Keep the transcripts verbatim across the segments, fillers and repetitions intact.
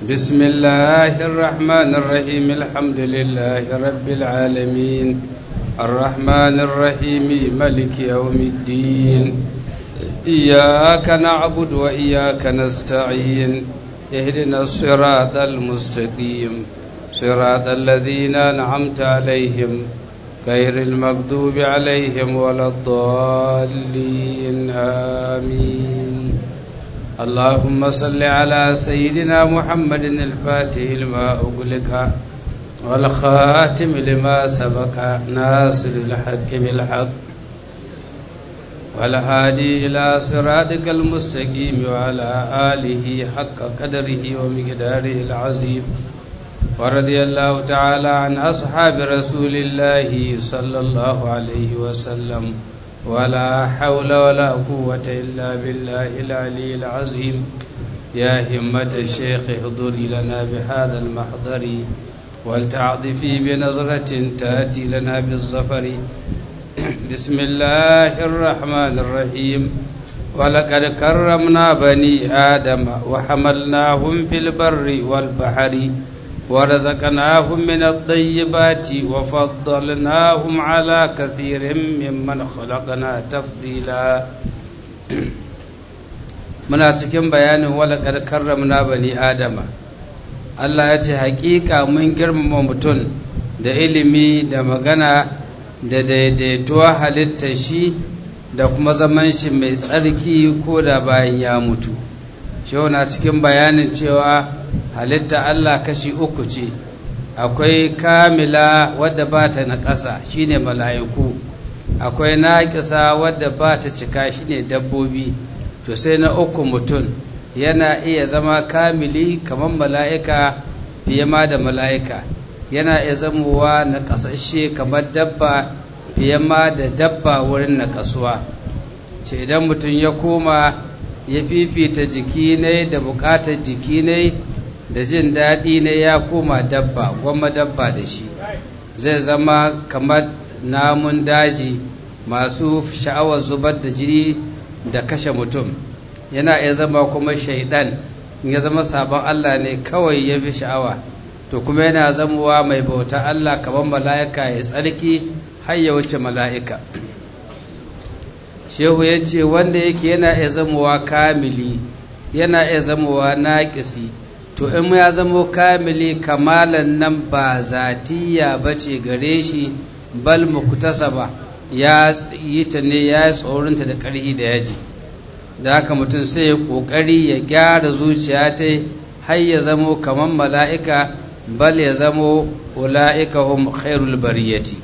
بسم الله الرحمن الرحيم الحمد لله رب العالمين الرحمن الرحيم ملك يوم الدين إياك نعبد وإياك نستعين اهدنا الصراط المستقيم صراط الذين أنعمت عليهم غير المغضوب عليهم ولا الضالين آمين اللهم صل على سيدنا محمد الفاتح لما أغلق والخاتم لما سبق ناصر الحق بالحق والهادي إلى صراطك المستقيم وعلى آله حق قدره ومقداره العظيم ورضي الله تعالى عن أصحاب رسول الله صلى الله عليه وسلم ولا حول ولا قوة إلا بالله العلي العظيم يا همة الشيخ احضري لنا بهذا المحضر ولتعطفي بنظرة تأتي لنا بالظفر بسم الله الرحمن الرحيم ولقد كرمنا بني آدم وحملناهم في البر والبحر ورزقناهم من الطيبات وفضلناهم على كثير ممن خلقنا تفضيلا muna cikin bayanin walaqad karramna bani adama Allah ya ce hakika mun girmama mutum da ilimi da magana da daidaituwa halitta shi da kuma zaman shi mai tsarki ko da bayan ya mutu shi na cikin bayanin cewa halitta Allah kashi uku ce akwai kamila wadda ba ta naƙasa shine mala'iku akwai naƙisa wadda ba ta cika shine dabbobi to sai na uku mutum yana iya zama kamili kamar mala'ika fiye ma da mala'ika yana iya zamowa na ƙasashe kamar dabba fiye ma da dabba wurin na ƙasuwa ce idan mutum ya koma ya fifita jiki ne da buƙatar jiki ne da jin daɗi ne ya koma dabba gwamma dabba da shi zai zama kamar namun daji masu sha'awar zubar da jini da kashe mutum yana iya zama kuma shaidan ya zama sabon Allah ne kawai ya fi sha'awa to kuma yana zamowa mai bauta Allah kamar mala'ika ya tsarki har ya wuce mala'ika shehu ya ce wanda yake yana iya zamowa kamili yana iya zamowa naƙisi to in ya zamo kamili kamalan nan ba zatiya ba ce gare shi bal muktasaba ya yi ta ne ya yi tsoronta da ƙarfi da yaji da haka mutum sai ya ƙoƙari ya gyara zuciya ta har ya zamo kamar mala'ika bal ya zamo ula'ika hum khairul bariyati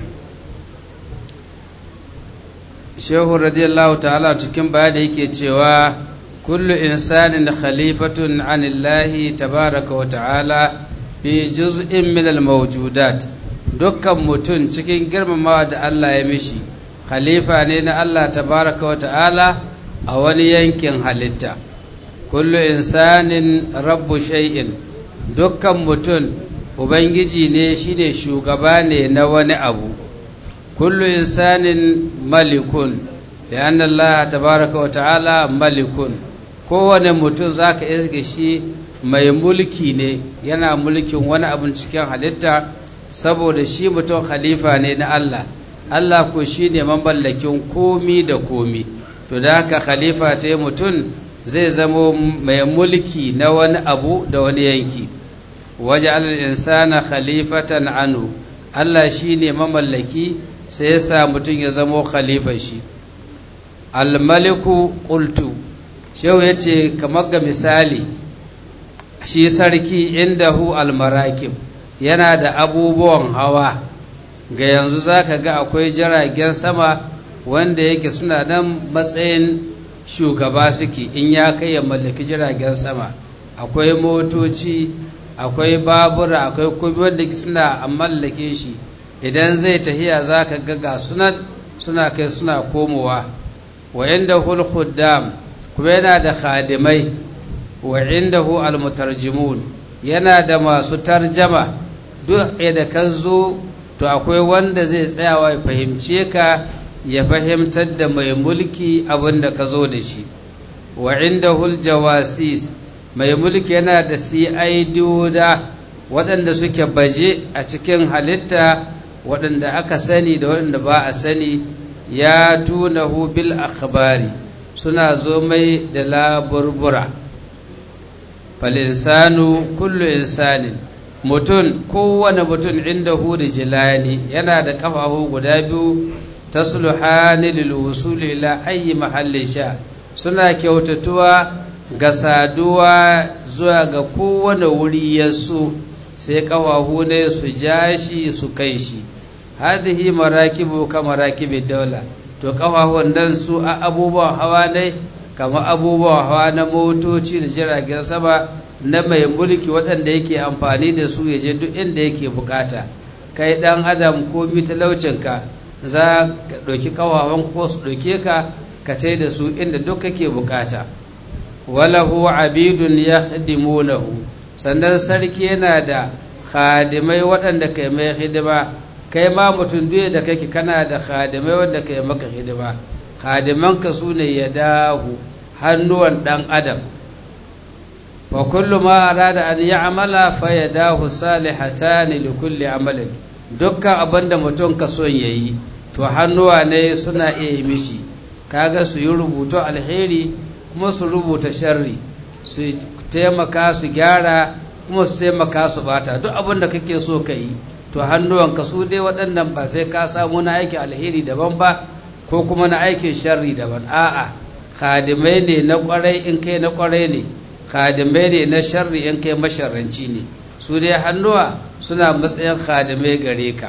shehu radiyallahu ta'ala cikin bayani yake cewa kullu insanin khalifatun anillahi tabaraka wa ta'ala fi juz'in min al-mawjudat dukkan mutum cikin girmamawa da Allah ya mishi khalifa ne na Allah tabaraka wa ta'ala a wani yankin halitta kullu insanin rabbu shay'in dukkan mutum ubangiji ne shine shugaba ne na wani abu kullu insanin malikun da anna Allah tabaraka wa ta'ala malikun kowane mutum zaka iske shi mai mulki ne yana mulkin wani abun cikin halitta saboda shi mutum khalifa ne na Allah Allah ko shine mamallakin komi da komi to da haka khalifa ta mutum zai zamo mai mulki na wani abu da wani yanki waja'al al-insana khalifatan anhu Allah shine mamallaki sai ya sa mutum ya zamo khalifa shi al-maliku qultu shehu yace kamar ga misali shi sarki indahu al-marakib yana da abubuwan hawa ga yanzu zaka ga akwai jiragen sama wanda yake suna nan matsayin shugaba suke in ya kai ya mallaki jiragen sama akwai motoci akwai babura akwai kuma wanda suna mallake shi idan zai tahiya zaka ga ga sunan suna kai suna komowa wa indahu al-khuddam kuma yana da khadimai wa indahu al-mutarjimun yana da masu tarjama duk da ka zo to akwai wanda zai tsayawa ya fahimce ka ya fahimtar da mai mulki abin da ka zo da shi wa indahul jawasis mai mulki yana da si'aidoda waɗanda suke baje a cikin halitta waɗanda aka sani da waɗanda ba a sani ya tunahu bil akhbari suna zo mai da laburbura fal insanu kullu insanin mutum kowane mutum inda hu rijlani yana da kafafu guda biyu tasluhani lil wusul ila ayi mahallin sha suna kyautatuwa ga saduwa zuwa ga kowane wuri yaso sai kafafu ne su ja shi su kai shi hadhihi marakibu kama rakibid dawla to kafafun nan su a abubuwan hawa ne kamar abubuwan hawa na motoci da jiragen sama na mai mulki waɗanda yake amfani da su ya je duk inda yake bukata kai ɗan adam ko mitalaucinka za ka ɗauki ƙawawan ko su ɗauke ka ka tai da su inda duk kake bukata walahu abidun yakhdimunahu sannan sarki yana da khadimai waɗanda kai mai hidima kai ma mutum duk da kake kana da khadimai wanda kai maka hidima khadimanka sune yadahu hannuwan ɗan adam fa kullu ma arada an ya'mala fa yadahu salihatan li kulli amalin dukkan abinda mutum ka son yayi to hannuwa ne suna iya yi mishi kaga su yi rubutu alheri kuma su rubuta sharri su taimaka su gyara kuma su taimaka su bata duk abinda kake so ka yi to hannuwanka su dai waɗannan ba sai ka samu na aikin alheri daban ba ko kuma na aikin sharri daban a'a khadimai ne na kwarai in kai na kwarai ne khadimai ne na sharri in kai masharranci ne su dai hannuwa suna matsayin khadimai gare ka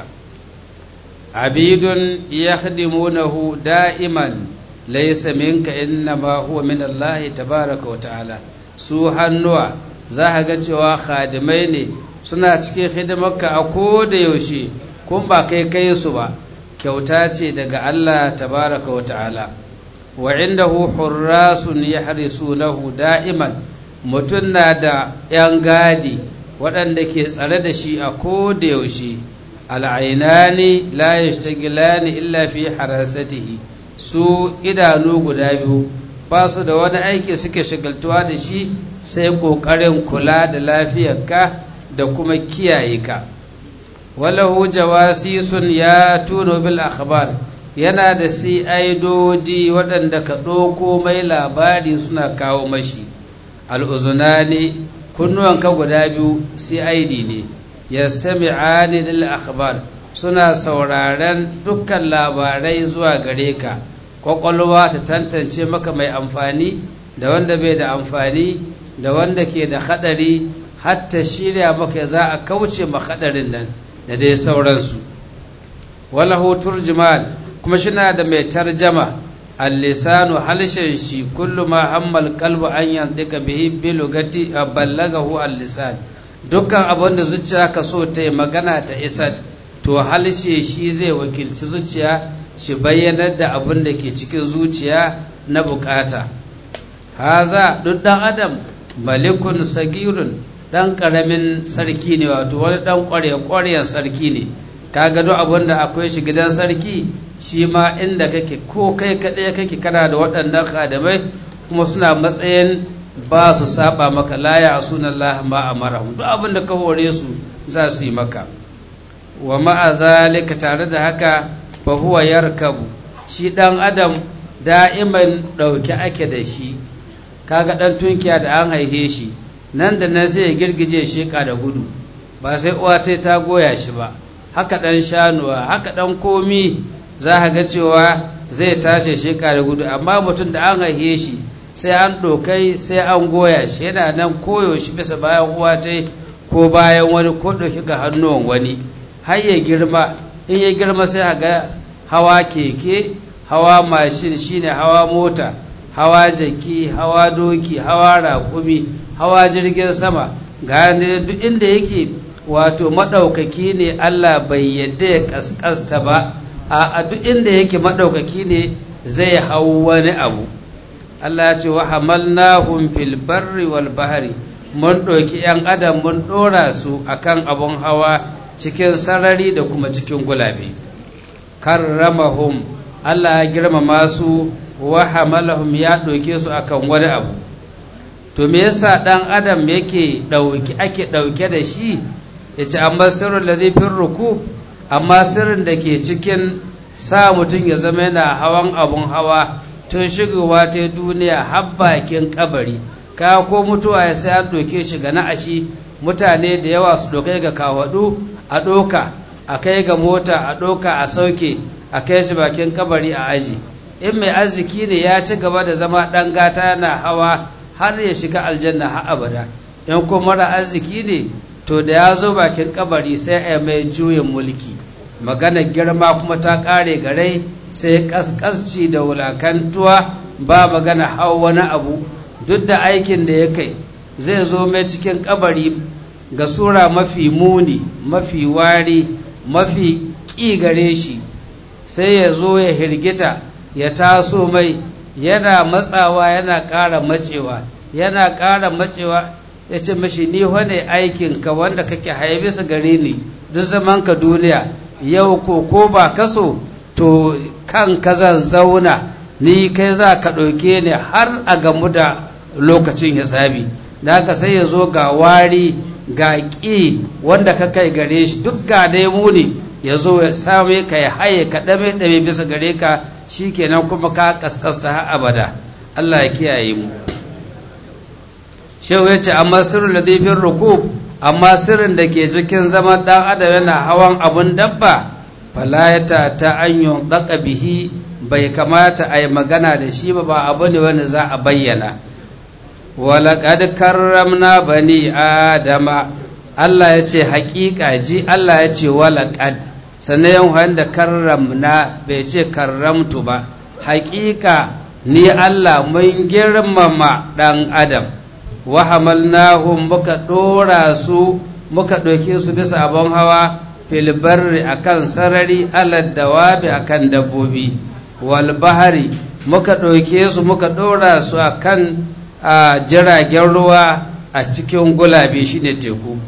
abidun yakhdimunahu da'iman laysa minka innama huwa min Allah tabaaraka wa ta'ala su hannuwa za ka ga cewa khadimai ne suna cikin hidimarka a koda yaushe kun ba kai kai su ba kyauta ce daga Allah tabaaraka wa ta'ala wa indahu hurrasun yahrisunahu da'iman mutun na da yan gadi waɗanda ke tsare da shi a koda yaushe al'ainani la yashtagilani illa fi harasatihi su idanu guda biyu ba su da wani aiki suke shagaltuwa da shi sai ƙoƙarin kula da lafiyarka da kuma kiyaye ka walahu jawasisun ya tuno bil akhbar yana da si'aidodi waɗanda ka ɗauko mai labari suna kawo mashi al'uzunani kunnuwanka guda biyu cid ne yastami'ani lil akhbar suna sauraren dukkan labarai zuwa gare ka kwakwalwa ta tantance maka mai amfani da wanda bai da amfani da wanda ke da hadari hatta shirya maka za a kauce ma hadarin nan da dai sauransu walahu turjuman kuma shina da mai tarjama al-lisanu halshen shi kullu ma hammal qalbu an yantika bihi bi lugati ballagahu al-lisan dukkan abin da zuciya ka so ta yi magana ta isar to halshe shi zai wakilci zuciya shi bayyanar da abin da ke cikin zuciya na bukata haza duk dan adam malikun sagirun dan karamin sarki ne wato wani dan kware-kwaren sarki ne kaga duk abin da akwai shi gidan sarki shi ma inda kake ko kai kaɗai kake kana da waɗannan khadimai kuma suna matsayin ba su saba maka la ya asuna Allah ma amarahum duk abin da ka hore su za su yi maka wa ma'a zalika tare da haka fa huwa yarkabu shi dan adam da'iman dauke ake da shi kaga dan tunkiya da an haife shi nan da nan sai ya girgije sheka da gudu ba sai uwa ta ta goya shi ba haka dan shanuwa haka dan komi za ka ga cewa zai tashi sheka da gudu amma mutum da an haife shi sai an ɗaukai sai an goya shi yana nan koyaushe bisa bayan uwa ta ko bayan wani ko ɗauki ga hannuwan wani har ya girma in ya girma sai a ga hawa keke hawa mashin shine hawa mota hawa jaki hawa doki hawa raƙumi hawa jirgin sama ga duk inda yake wato maɗaukaki ne Allah bai yadda ya ƙasƙasta ba a duk inda yake maɗaukaki ne zai hau wani abu Allah ya ce wa hamalnahum fil barri wal bahri mun ɗauki ‘yan adam mun ɗora su akan abun hawa cikin sarari da kuma cikin gulabe karramahum Allah ya girmama su wa hamalahum ya ɗauke su akan wani abu to me yasa ɗan adam yake ɗauki ake ɗauke da shi ya ce amma sirrin da zai fin ruku amma sirrin da ke cikin sa mutum ya zama yana hawan abun hawa tun shigowa ta duniya har bakin kabari ka ko mutuwa ya sai an ɗauke shi ga na'ashi mutane da yawa su ɗaukai ga kawaɗu a ɗoka a kai ga mota a ɗoka a sauke a kai shi bakin kabari a aji in mai arziki ne ya ci gaba da zama ɗan gata yana hawa har ya shiga aljanna har abada in kuma mara arziki ne to da ya zo bakin kabari sai a mai juyin mulki magana girma kuma ta ƙare gare sai ƙasƙasci da wulakantuwa ba magana hau wani abu duk da aikin da ya kai zai zo mai cikin kabari ga sura mafi muni mafi wari mafi ƙi gare shi sai ya zo ya hirgita ya taso mai yana matsawa yana ƙara matsewa yana ƙara matsewa ya ce mashi ni wane aikinka wanda kake haye bisa gare ni duk zamanka duniya yau ko ko ba kaso to kan ka zan zauna ni kai za ka ɗauke ni har a gamu da lokacin hisabi da haka sai ya zo ga wari ga ƙi wanda ka kai gare shi duk ga dai muni ya zo ya same ka ya haye ka ɗame ɗame bisa gare ka shi kenan kuma ka kaskasta har abada Allah ya kiyaye mu shehu ya ce amma sirrin da zai rukub amma sirrin da ke cikin zaman ɗan adam yana hawan abun dabba falayata ta anyon ɗaƙa bihi bai kamata a yi magana da shi ba ba abu ne wanda za a bayyana walaƙad karramna bani adama Allah ya ce haƙiƙa ji Allah ya ce walaƙad sannan yan wanda karramna bai ce karramtu ba haƙiƙa ni Allah mun girmama ɗan adam wa hamalnahum muka ɗora su muka ɗauke su bisa abin hawa fil barri akan sarari alad dawabi akan dabbobi wal bahari muka ɗauke su muka ɗora su akan a jiragen ruwa a cikin gulabe shine teku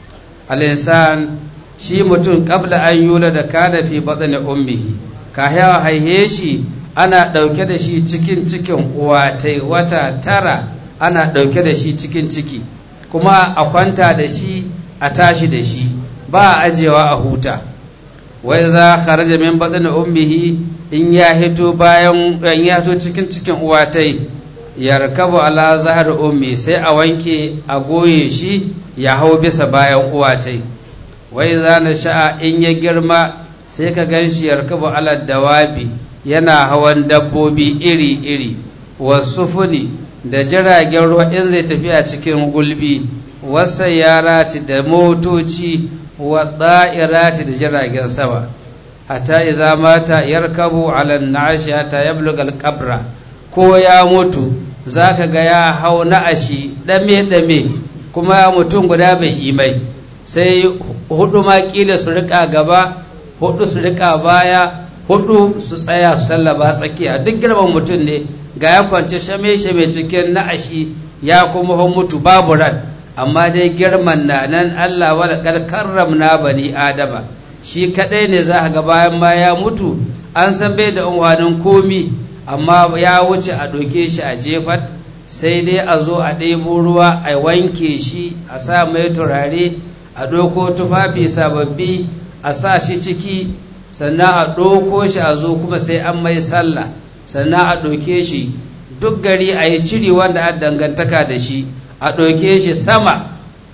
al-insan shi mutum qabla an yula da kana fi batni ummihi ka yawa haihe shi ana ɗauke da shi cikin cikin uwa tai wata tara ana ɗauke da shi cikin ciki kuma a kwanta da shi a tashi da shi ba a ajewa a huta wai za kharaja min batni ummihi in ya hito bayan ya hito cikin cikin uwa tai yarkabu ala zahar ummi sai a wanke a goye shi ya hau bisa bayan uwa tai wai za na sha'a in ya girma sai ka gan shi yarkabu ala dawabi yana hawan dabbobi iri-iri wasufuni da jiragen ruwa in zai tafi a cikin gulbi wasa yarati da motoci wa da'irati da jiragen sama hatta idza mata yarkabu ala an-na'ashi hatta yablugha al-qabra ko ya mutu zaka ga ya hau na'ashi dame dame kuma mutum guda bai imai sai hudu ma kila su rika gaba hudu su rika baya hudu su tsaya su tallaba tsakiya duk girman mutum ne ga ya kwance shame shame cikin na'ashi ya kuma hau mutu babu ran amma dai girman na nan Allah wala kar karramna bani adama shi kadai ne za ga bayan ma ya mutu an san bai da unwanin komi amma ya wuce a doke shi a jefat sai dai a zo a ɗebo ruwa a wanke shi a sa mai turare a ɗauko tufafi sababbi a sa shi ciki sannan a ɗauko shi a zo kuma sai an mai sallah sannan a ɗauke shi duk gari a yi ciri wanda a dangantaka da shi a ɗauke shi sama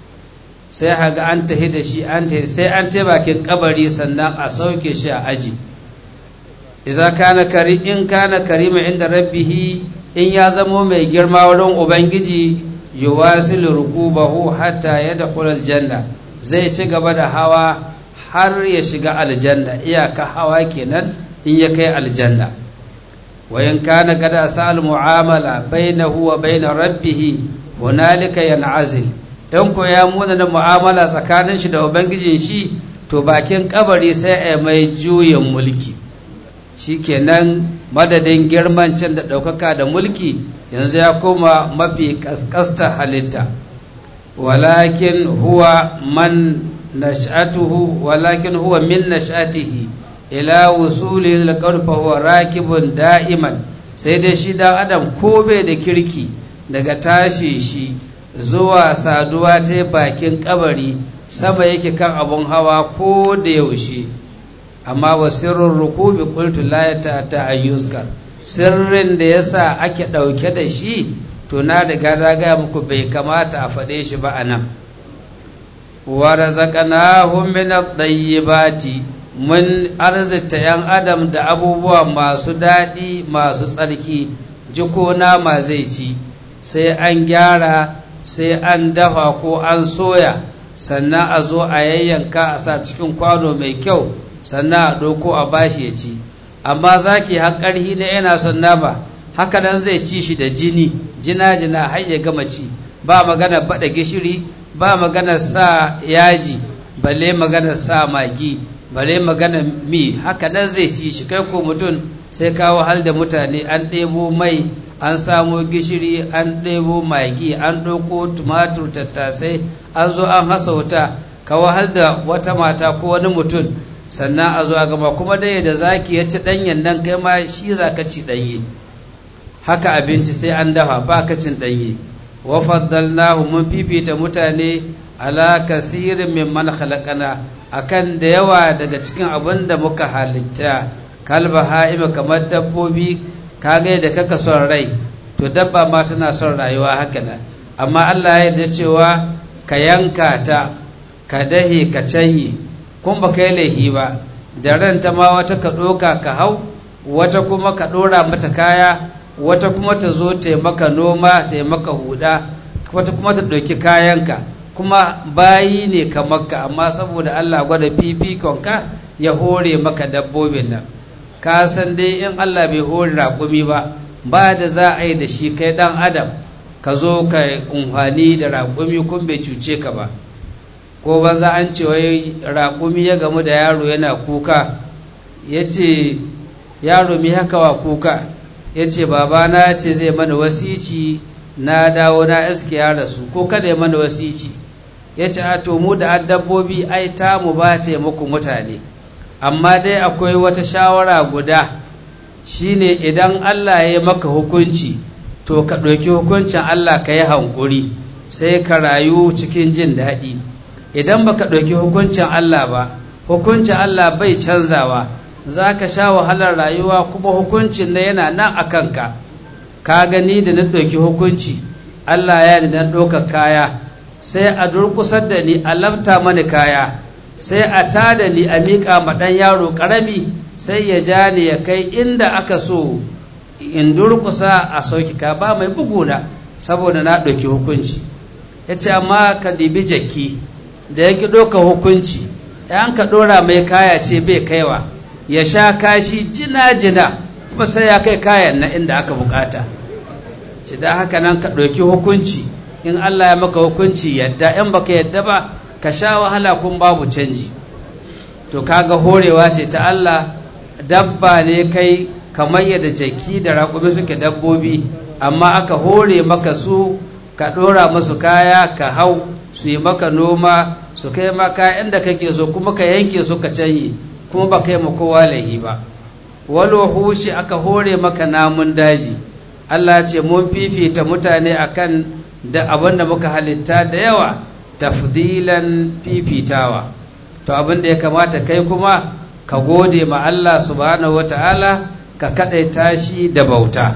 sai haga an tahi da shi an tahi sai an ce bakin kabari sannan a sauke shi a aji idza kana kari in kana karima inda rabbihi in ya zamo mai girma wurin ubangiji yuwasilu rukubahu hatta yadkhul aljanna zai ci gaba da hawa har ya shiga aljanna iyaka hawa kenan in ya kai aljanna wa in kana kada sal mu'amala bainahu wa bain rabbih hunalika yan'azil in ko ya muna da mu'amala tsakanin shi da ubangijin shi to bakin kabari sai a mai juyin mulki shikenan madadin girman can da ɗaukaka da mulki yanzu ya koma mafi kaskasta halitta walakin huwa man nash'atuhu walakin huwa min nash'atihi ila wusuli al-qalb fa huwa rakibun da'iman sai dai shi dan adam ko bai da kirki daga tashi shi zuwa saduwa ta bakin kabari sama yake kan abun hawa ko da yaushe. Amma wa sirrin rukubi qultu la ta ayyuskar, sirrin da yasa ake ɗauke da shi to na riga na gaya muku bai kamata a faɗe shi ba a nan. Wa razaqnahum min at-tayyibati, mun arzita ‘yan adam da abubuwa masu daɗi masu tsarki. Jiko nama zai ci, sai an gyara, sai an dafa ko an soya, sannan a zo a yayyanka a sa cikin kwano mai kyau, sannan a ɗauko a bashi ya ci. Amma zaki haƙarhi na yana son nama, haka nan zai ci shi da jini, jina-jina har ya gama ci, ba magana baɗa gishiri, ba magana sa yaji, balle magana sa magi, balle magana mi, haka nan zai ci shi. Kai ko mutum sai kawo hal da mutane, an ɗebo mai, an samo gishiri, an ɗebo magi, an ɗauko tumatur, tattasai, an zo an hasa wuta, kawo hal da wata mata ko wani mutum, sannan a zo a gama. Kuma dai da zaki ya ci ɗanyen nan kai ma shi za ka ci ɗanye. Haka abinci sai an dafa, ba ka cin ɗanye. Wa faddalnahu, mun fifita mutane ala kasirin mimman khalaqana, akan da yawa daga cikin abin da muka halitta. Kalba ha'ima, kamar dabbobi, kaga da kaka son rai, to dabba ma tana son rayuwa haka nan. Amma Allah ya yarda cewa ka yanka ta, ka dahe, ka canye, kun ba kai laihi ba. Da ranta ma wata ka ɗoka ka hau, wata kuma ka ɗora mata kaya, wata kuma ta zo ta maka noma, ta maka huda, wata kuma ta ɗauki kayanka, kuma bayi ne ka maka. Amma saboda Allah gwada fifikonka ya hore maka dabbobin nan. Ka san dai in Allah bai hore raƙumi ba, ba da za a yi da shi kai ɗan adam ka zo ka umfani da raƙumi kun bai cuce ka ba. Ko ba za an ce wai raƙumi ya gamu da yaro yana kuka, ya ce yaro mi haka wa kuka, ya ce babana ce zai mana wasici, na dawo na iske ya rasu, ko kada ya mana wasici. Ya ce a to mu da dabbobi ai ta mu ba ta muku mutane, amma dai akwai wata shawara guda, shine idan Allah ya yi maka hukunci to ka ɗauki hukuncin Allah ka yi hankuri, sai ka rayu cikin jin daɗi. Idan baka ɗauki hukuncin Allah ba, hukuncin Allah bai canzawa, za ka sha wahalar rayuwa, kuma hukuncin na yana nan a kanka. Ka gani da na ɗauki hukunci, Allah ya da na ɗauka kaya, sai a durƙusar da ni a lafta mani kaya, sai a tada ni a miƙa ma ɗan yaro ƙarami, sai ya ja ni ya kai inda aka so in durƙusa a sauki ka, ba mai buguna saboda na ɗauki hukunci. Ya ce amma ka dibi jaki da ya ki ɗauka hukunci, ‘yan ka ɗora mai kaya ce bai kaiwa, ya sha kashi jina-jina, kuma sai ya kai kayan na inda aka bukata. Ce da haka nan ka ɗauki hukunci, in Allah ya maka hukunci yadda, in baka yadda ba ka sha wahala kun babu canji. To kaga horewa ce ta Allah. Dabba ne kai kamar yadda jaki da raƙumi suke dabbobi, amma aka hore maka su, ka ɗora musu kaya, ka hau, su yi maka noma, su kai maka inda kake so, kuma ka yanke su ka canye, kuma ba kai ma kowa laihi ba. Walo hushi, aka hore maka namun daji. Allah ce mun fifita mutane akan da abin da muka halitta da yawa, tafdilan fifitawa. To abin da ya kamata kai kuma ka gode ma Allah subhanahu wata'ala, ka kaɗaita shi da bauta.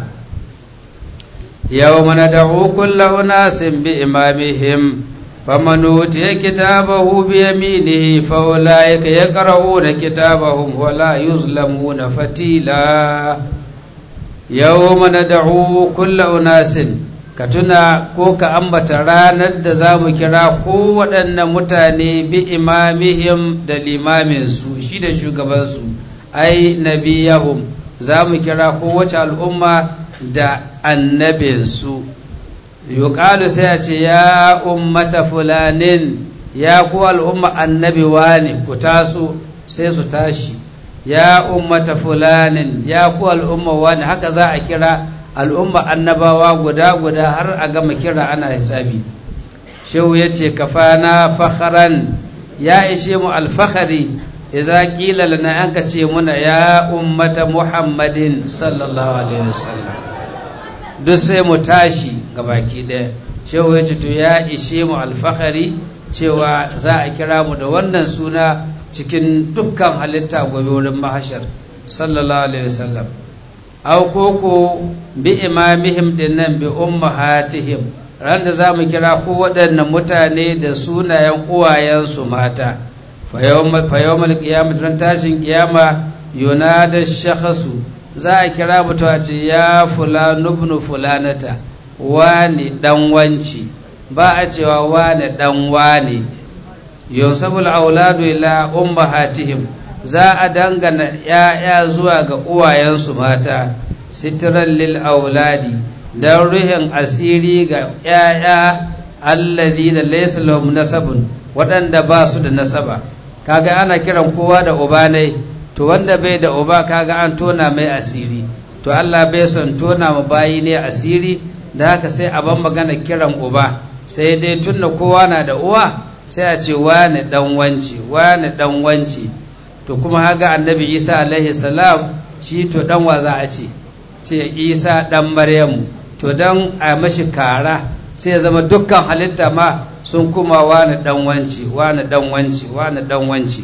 Yawma nad'u kulla unasin bi imamihim faman utiya kitabahu bi yaminihi fa ulaika yaqra'una kitabahum wa la yuzlamuna fatila. Yawma nad'u kulla unasin, ka tuna ko ka ambata ranar da za mu kira kowaɗanne mutane bi imamihim da limaminsu, shi da shugabansu, ai nabiyahum, za mu kira kowace al'umma da annabinsu. Yuqalu, sai a ce ya ummata fulanin, ya ku al'umma annabi wane ku taso, sai su tashi. Ya ummata fulanin, ya ku al'umma wane, haka za a kira al'umma annabawa guda guda har a gama kira ana hisabi. Shehu ya ce kafana fakharan, ya ishe mu alfahari, idza qila lana, an ka ce muna ya ummata muhammadin sallallahu alaihi wasallam, duk sai mu tashi gabaki ɗaya. Shehu ya ce to ya ishe mu alfahari cewa za a kira mu da wannan suna cikin dukkan halitta gobe wurin mahashar sallallahu alaihi wasallam. Aw koko bi imamihim dinnan bi ummahatihim, ran da za mu kira ko waɗannan mutane da sunayen uwayensu mata. fa yawmal qiyamah, ran tashin kiyama, yunada shakhasu, za a kira mutum a ce ya fulanu ibn fulanata, wani dan wanci, ba a cewa wani dan wani. yunsabul auladu ila ummahatihim, za a dangana ‘ya'ya zuwa ga uwayensu mata, sitiran lil auladi, don ruhin asiri ga ‘ya'ya allazi da laysa lahum nasabun, waɗanda ba su da nasaba. Kaga ana kiran kowa da uba ne, to wanda bai da uba kaga an tona mai asiri, to Allah bai son tona mu bayi ne asiri, da haka sai a ban magana kiran uba, sai dai tunna kowa na da uwa sai a ce wani dan wanci, wani dan wanci. To kuma haga annabi Isa alaihi salam shi to dan wa za a ce ce Isa dan Maryamu, to dan a mashi kara sai ya zama dukkan halitta ma sun kuma wani dan wanci, wani dan wanci, wani dan wanci.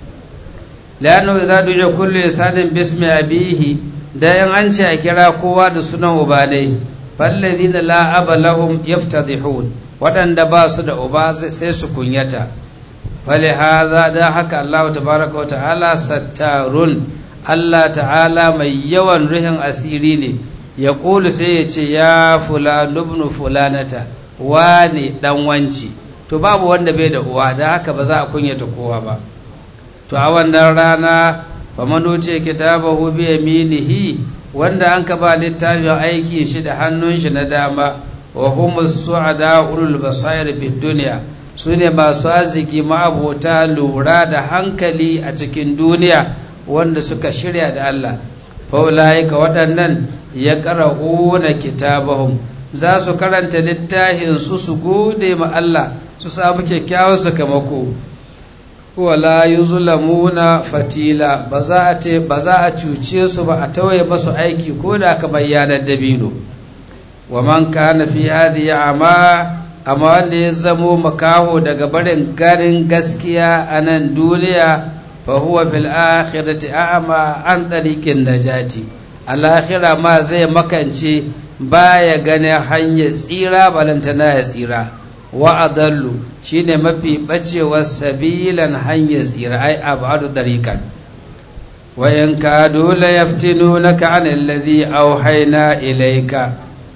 la'annu idza du'a kullu insanin bismi abihi, da yan an ce a kira kowa da sunan ubalai, fallazina la aba lahum yaftadihun, waɗanda ba su da uba sai su kunyata. falihaza da haka Allah tabaraka wa ta'ala sattarun, Allah ta'ala mai yawan ruhin asiri ne. Ya ƙulu sai ya ce ya fulanu ibn fulanata, wani dan wanci. To babu wanda bai da uwa, da haka ba za a kunyata kowa ba. To a wannan rana faman wuce kitabahu bi yaminihi, wanda an ka ba littafin aiki shi da hannun shi na dama, wa humus su'ada ulul basair fid dunya, sune masu arziki ma'abota lura da hankali a cikin duniya wanda suka shirya da Allah. fa ulaika waɗannan ya qara'una kitabahum, za su karanta littafin su su gode ma Allah, su samu kyakkyawan sakamako. wala yuzlamuna fatila, ba za a ce ba za a cuce su ba, a tawaye masu aiki ko da kamar yanar dabino. wa man kana fi hadhihi ama, amma wanda ya zamo makaho daga barin garin gaskiya a nan duniya, fa huwa fil akhirati a'ma an tariqin najati, al-akhirah ma zai makance, baya ganin hanyar tsira balantana ya tsira. wa adallu, shine mafi bacewar sabilan hanyar tsira, ai abadu dariqan. wa in kadu la yaftinunaka an alladhi awhayna ilayka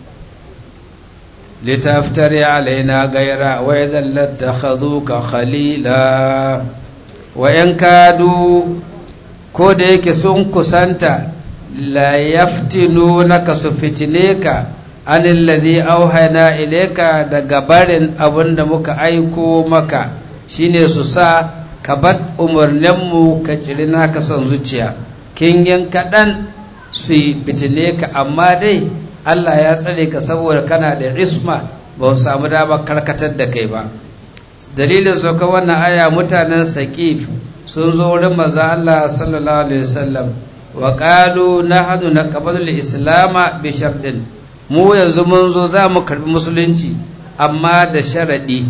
litaftari alaina ghayra wa idhan lattakhadhuka khalila. wa in kadu, ko da yake sun kusanta, la yaftinunaka, su fitine ka, an alladhi auhayna ilayka, daga barin abinda muka aiko maka, shine su sa ka bar umarninmu ka ciri naka son zuciya. kin yin kaɗan su fitine ka, amma dai Allah ya tsare ka saboda kana da isma, ba su samu damar karkatar da kai ba. Dalilin sauka wannan aya, mutanen Saqif sun zo wurin manzo Allah sallallahu alaihi wasallam, wa qalu nahnu naqbalu al-islama bi shartin, mu yanzu mun zo za mu karbi musulunci amma da sharadi,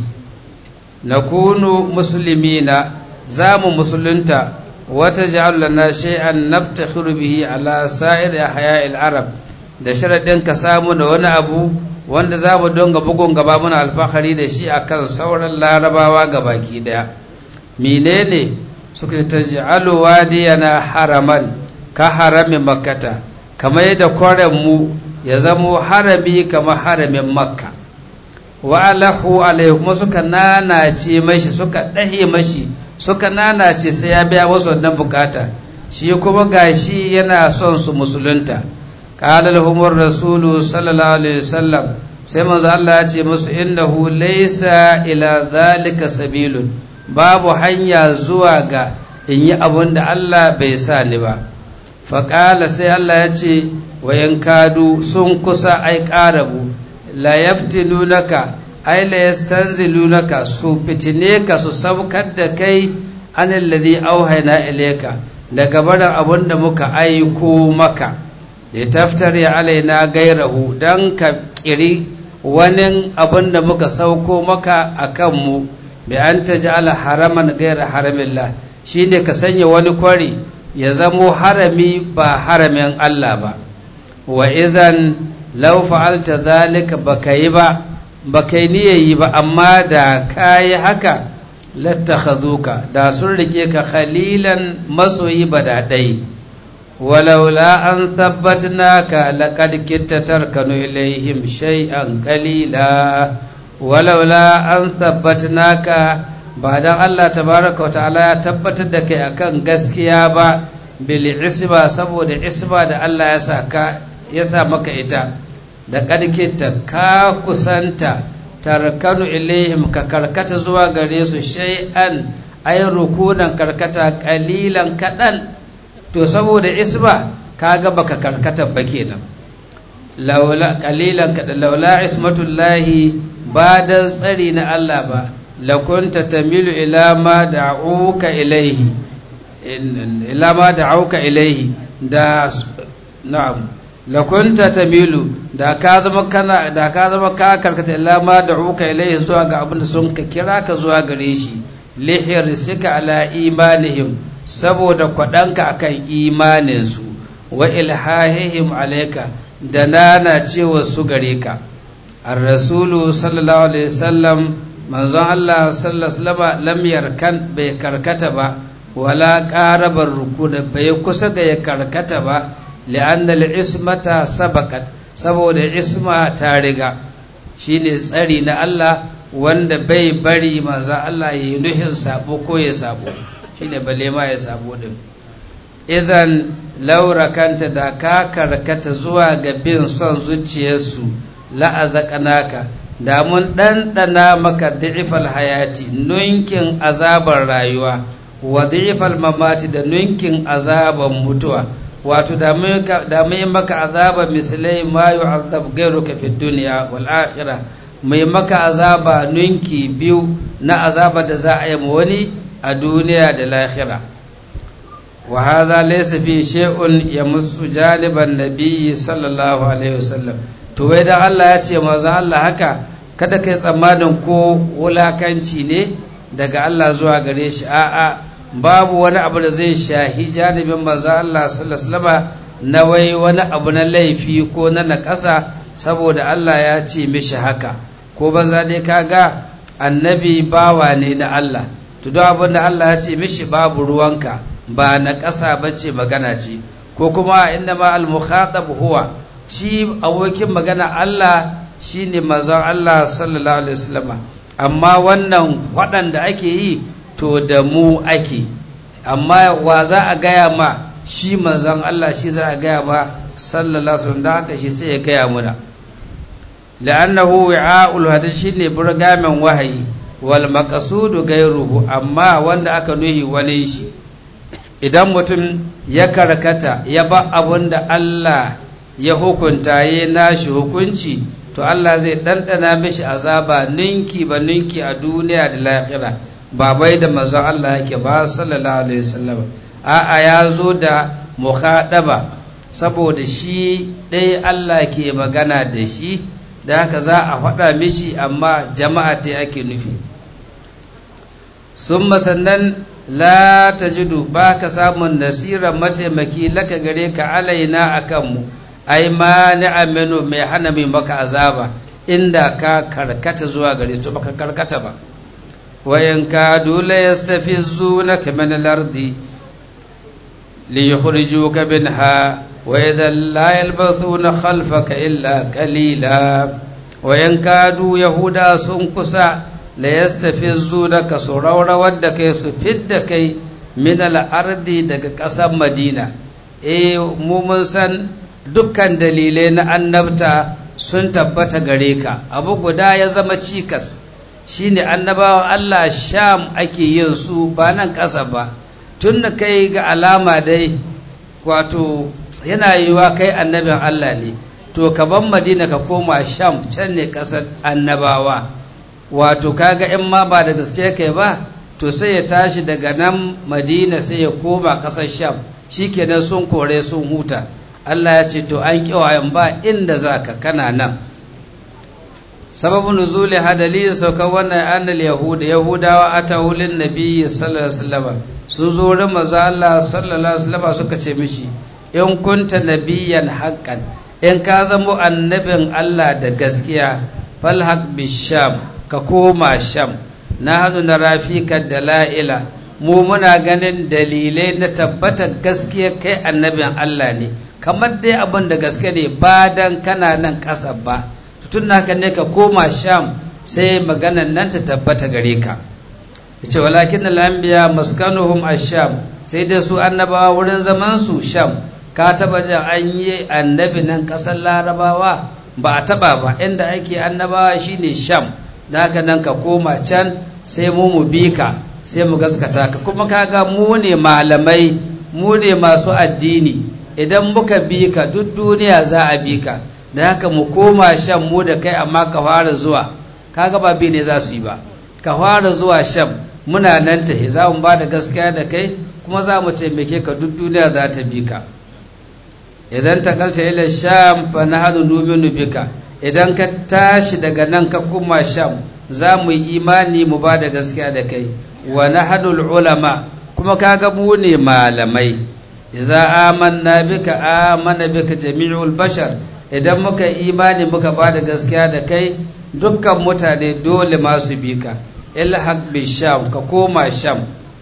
nakunu muslimina, za mu musulunta, wata ja'al lana shay'an naftakhiru bihi ala sa'ir ahya'il arab, da sharadin ka samu da wani abu wanda za mu donga bugun gaba muna alfahari da shi akan sauran larabawa gabaki daya. menene suka taj'alu wadiyana haraman ka harami makkata, kamar yadda koren mu ya zamo harami kamar haramin makka. wa alahu alaihi, kuma suka nanace mashi, suka dahe mashi, suka nanace sai ya biya wasu wannan bukata, shi kuma gashi yana son su musulunta. qala lahumur rasulu sallallahu alaihi wasallam, sai manzo Allah ya ce musu, innahu laysa ila zalika sabilun, babu hanya zuwa ga in yi abun da Allah bai sa ni ba. faƙala sai Allah ya ce, wa in kadu, sun kusa ai ƙarabu, la yaftinunaka ai la yastanzilunaka, su fitine ka, su saukar da kai, an alladhi auhayna ilayka, daga barin abun da muka aiko maka, da taftari alaina gairahu, dan ka kiri wani abin da muka sauko maka a kanmu bi an taj'ala haraman ghayra haramillah shine ka sanya wani kwari ya zamo harami ba haramin Allah ba wa idan law fa'alta dhalika baka yi ba baka yi niyayi ba amma da kayi haka lattakhaduka da sun rike ka khalilan masoyi badadai walaula an tabbatnaka laqad kitta tarkanu ilaihim shay'an qalila walaula an tabbatnaka ba dan Allah tabaraka wa ta'ala ya tabbatar da kai akan gaskiya ba bil isba saboda isba da Allah ya saka ya sa maka ita da kadkitta ka kusanta tarkanu ilaihim ka karkata zuwa gare su shay'an ay rukunan karkata qalilan kadan to saboda isba kaga baka karkata ba kenan laula qalilan kadan laula ismatullahi ba dan tsari na Allah ba lakunta tamilu ila ma da'uka ilaihi ila ma da'uka ilaihi da na'am lakunta tamilu da ka zama kana da ka zama ka karkata ila ma da'uka ilaihi zuwa ga abin da sun ka kira ka zuwa gare shi lihirsika ala imanihim saboda kwadanka akan imanin su wa ilhahihim alayka da nana cewa su gare ka ar-rasulu sallallahu alaihi wasallam manzon Allah sallallahu alaihi wasallam lam yarkan bai karkata ba wala qarabar rukun bai kusa ga ya karkata ba li'anna al-ismata sabaqat saboda isma ta riga shine tsari na Allah wanda bai bari manzon Allah ya yi nuhin sabo ko ya sabo shine balle ma ya sabo din idan laura kanta da ka karkata zuwa ga bin son zuciyarsu la'azakanaka da mun ɗanɗana maka da'ifal hayati nunkin azabar rayuwa wa da'ifal mamati da nunkin azabar mutuwa wato da mai maka azaba misalai ma yu'azzab ghayruka fi dunya wal akhirah mai maka azaba nunki biyu na azaba da za a yi wani a duniya da lahira wa hadha laysa fi shay'un yamassu janiban nabiyyi sallallahu alaihi wasallam to wai dan Allah ya ce manzo Allah haka kada kai tsammanin ko wulakanci ne daga Allah zuwa gare shi a'a babu wani abu da zai shahi janibin manzo Allah sallallahu alaihi wasallam na wai wani abu na laifi ko na nakasa saboda Allah ya ce mishi haka ko banza dai kaga annabi bawa ne na Allah to duk abin da Allah ya ce mishi babu ruwanka ba na ƙasa bace magana ce ko kuma inna ma al-mukhatab huwa shi abokin magana Allah shine manzon Allah sallallahu alaihi wasallam amma wannan waɗanda ake yi to da mu ake amma wa za a gaya ma shi manzon Allah shi za a gaya ma sallallahu alaihi wasallam da haka shi sai ya gaya muna la'annahu wi'a'ul hadith shine burgamen wahayi wal maqsudu gairuhu amma wanda aka nuhi wani shi idan mutum ya karkata ya ba abun da Allah ya hukunta ya nashi hukunci to Allah zai ɗanɗana mishi azaba ninki ba ninki a duniya da lahira ba bai da manzon Allah yake ba sallallahu alaihi wasallam a'a ya zo da mukhadaba saboda shi dai Allah ke magana da shi da haka za a faɗa mishi amma jama'a ta ake nufi summa sannan la tajidu ba ka samun nasira mataimaki laka gare ka alaina akan mu ai ma ni'aminu mai hana mai maka azaba inda ka karkata zuwa gare to baka karkata ba wayan ka dole yastafizunaka min al-ardi li yukhrijuka minha wa idhan la yalbathuna khalfaka illa qalila wayan kadu yahuda sun kusa la yastafizunaka surawrawar da kai su fidda kai min al-ardi daga ƙasar Madina eh mu mun san dukkan dalilai na annabta sun tabbata gare ka abu guda ya zama cikas shine annabawan Allah Sham ake yin su ba nan ƙasa ba tun da kai ga alama dai wato yana yiwa kai annabin Allah ne to ka ban Madina ka koma Sham can ne ƙasar annabawa wato kaga in ma ba da gaske kai ba to sai ya tashi daga nan Madina sai ya koma ƙasar Sham shikenan sun kore sun huta Allah ya ce to an kiwayen ba inda za ka kana nan sababin nuzuli hadali sauka wannan annal yahuda yahudawa atahu lin nabiyyi sallallahu alaihi wasallam sun zo wurin manzo Allah sallallahu alaihi wasallam suka ce mishi in kunta nabiyyan haqqan in ka zamo annabin Allah da gaskiya falhaq bisham ka koma sham nahnu narafika dalaila mu muna ganin dalilai na tabbatar gaskiya kai annabin Allah ne kamar dai abin da gaske ne ba dan kana nan ƙasa ba tun haka ne ka koma sham sai maganan nan ta tabbata gare ka yace walakin al-anbiya maskanuhum ash-sham sai dai su annabawa wurin zaman su sham ka taba jin an yi annabi nan ƙasar larabawa ba a taba ba inda ake annabawa shine sham da haka nan ka koma can sai mu mu bi ka sai mu gaskata ka kuma kaga mu ne malamai mu ne masu addini idan muka bi ka duk duniya za a bi ka da haka mu koma sham mu da kai amma ka fara zuwa kaga ba bi ne za su yi ba ka fara zuwa sham muna nan ta za mu ba da gaskiya da kai kuma za mu taimake ka duk duniya za ta bi ka idan ta kalta ila sham fa nahadu numinu bika idan ka tashi daga nan ka koma sham za mu yi imani mu ba da gaskiya da kai wa nahadul ulama kuma kaga mu ne malamai idza amanna bika amana bika jami'ul bashar idan muka imani muka ba da gaskiya da kai dukkan mutane dole masu bi ka ilhaq bisham ka koma sham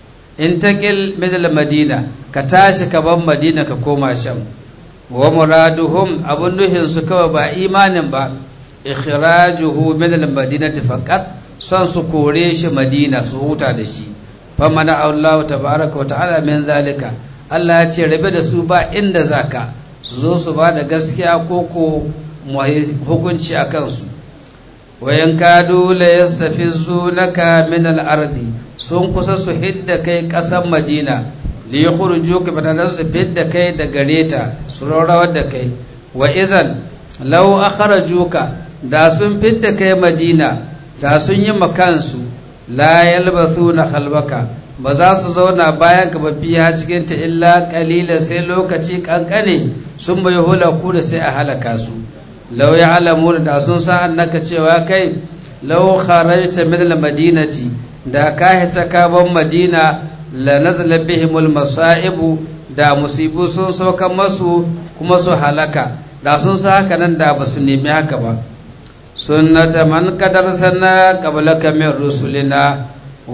intaqil min madina ka tashi ka bar madina ka koma sham wa muraduhum abun nuhin su kawai ba imanin ba ikhrajuhu min al-madinati faqat son su kore shi madina su huta da shi fa mana Allah tabaaraka wa ta'ala min zalika Allah ya ce rabe da su ba inda zaka su zo su ba da gaskiya ko ko hukunci akan su wayan kadu la yastafizunaka min al-ardi sun kusa su hidda kai kasan madina li yukhrijuka min su fidda kai da gareta su rawar da kai wa izan law akhrajuka da sun fidda kai madina da sun yi makansu la yalbathuna khalbaka ba za su zauna bayan ka babiya cikin ta illa qalila sai lokaci kankane sun bai hulaku da sai a halaka su law ya'lamu da sun sa annaka cewa kai law kharajta min al-madinati da ka hita kaban madina la nazala bihimul masaibu da musibu sun sauka masu kuma su halaka da sun sa haka nan da ba su nemi haka ba sunnata man kadar sanna qablaka min rusulina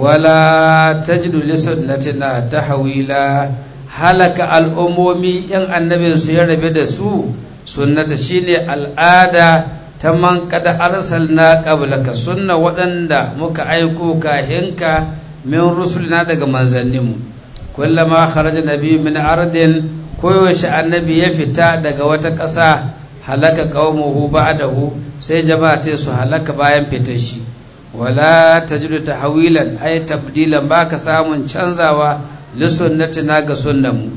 wala tajidu li sunnatina tahwila halaka al'ummomi yan annabin su ya rabe da su sunnata shine al'ada ta man kada arsalna qablaka sunna waɗanda muka aiko kahinka min rusulina daga manzanninmu kullama kharaja nabi min ardin koyaushe annabi ya fita daga wata ƙasa halaka qaumuhu ba'dahu sai jama'a ta su halaka bayan fitar shi wala tajidu tahwilan ay tabdilan baka samun canzawa li sunnatina ga sunnamu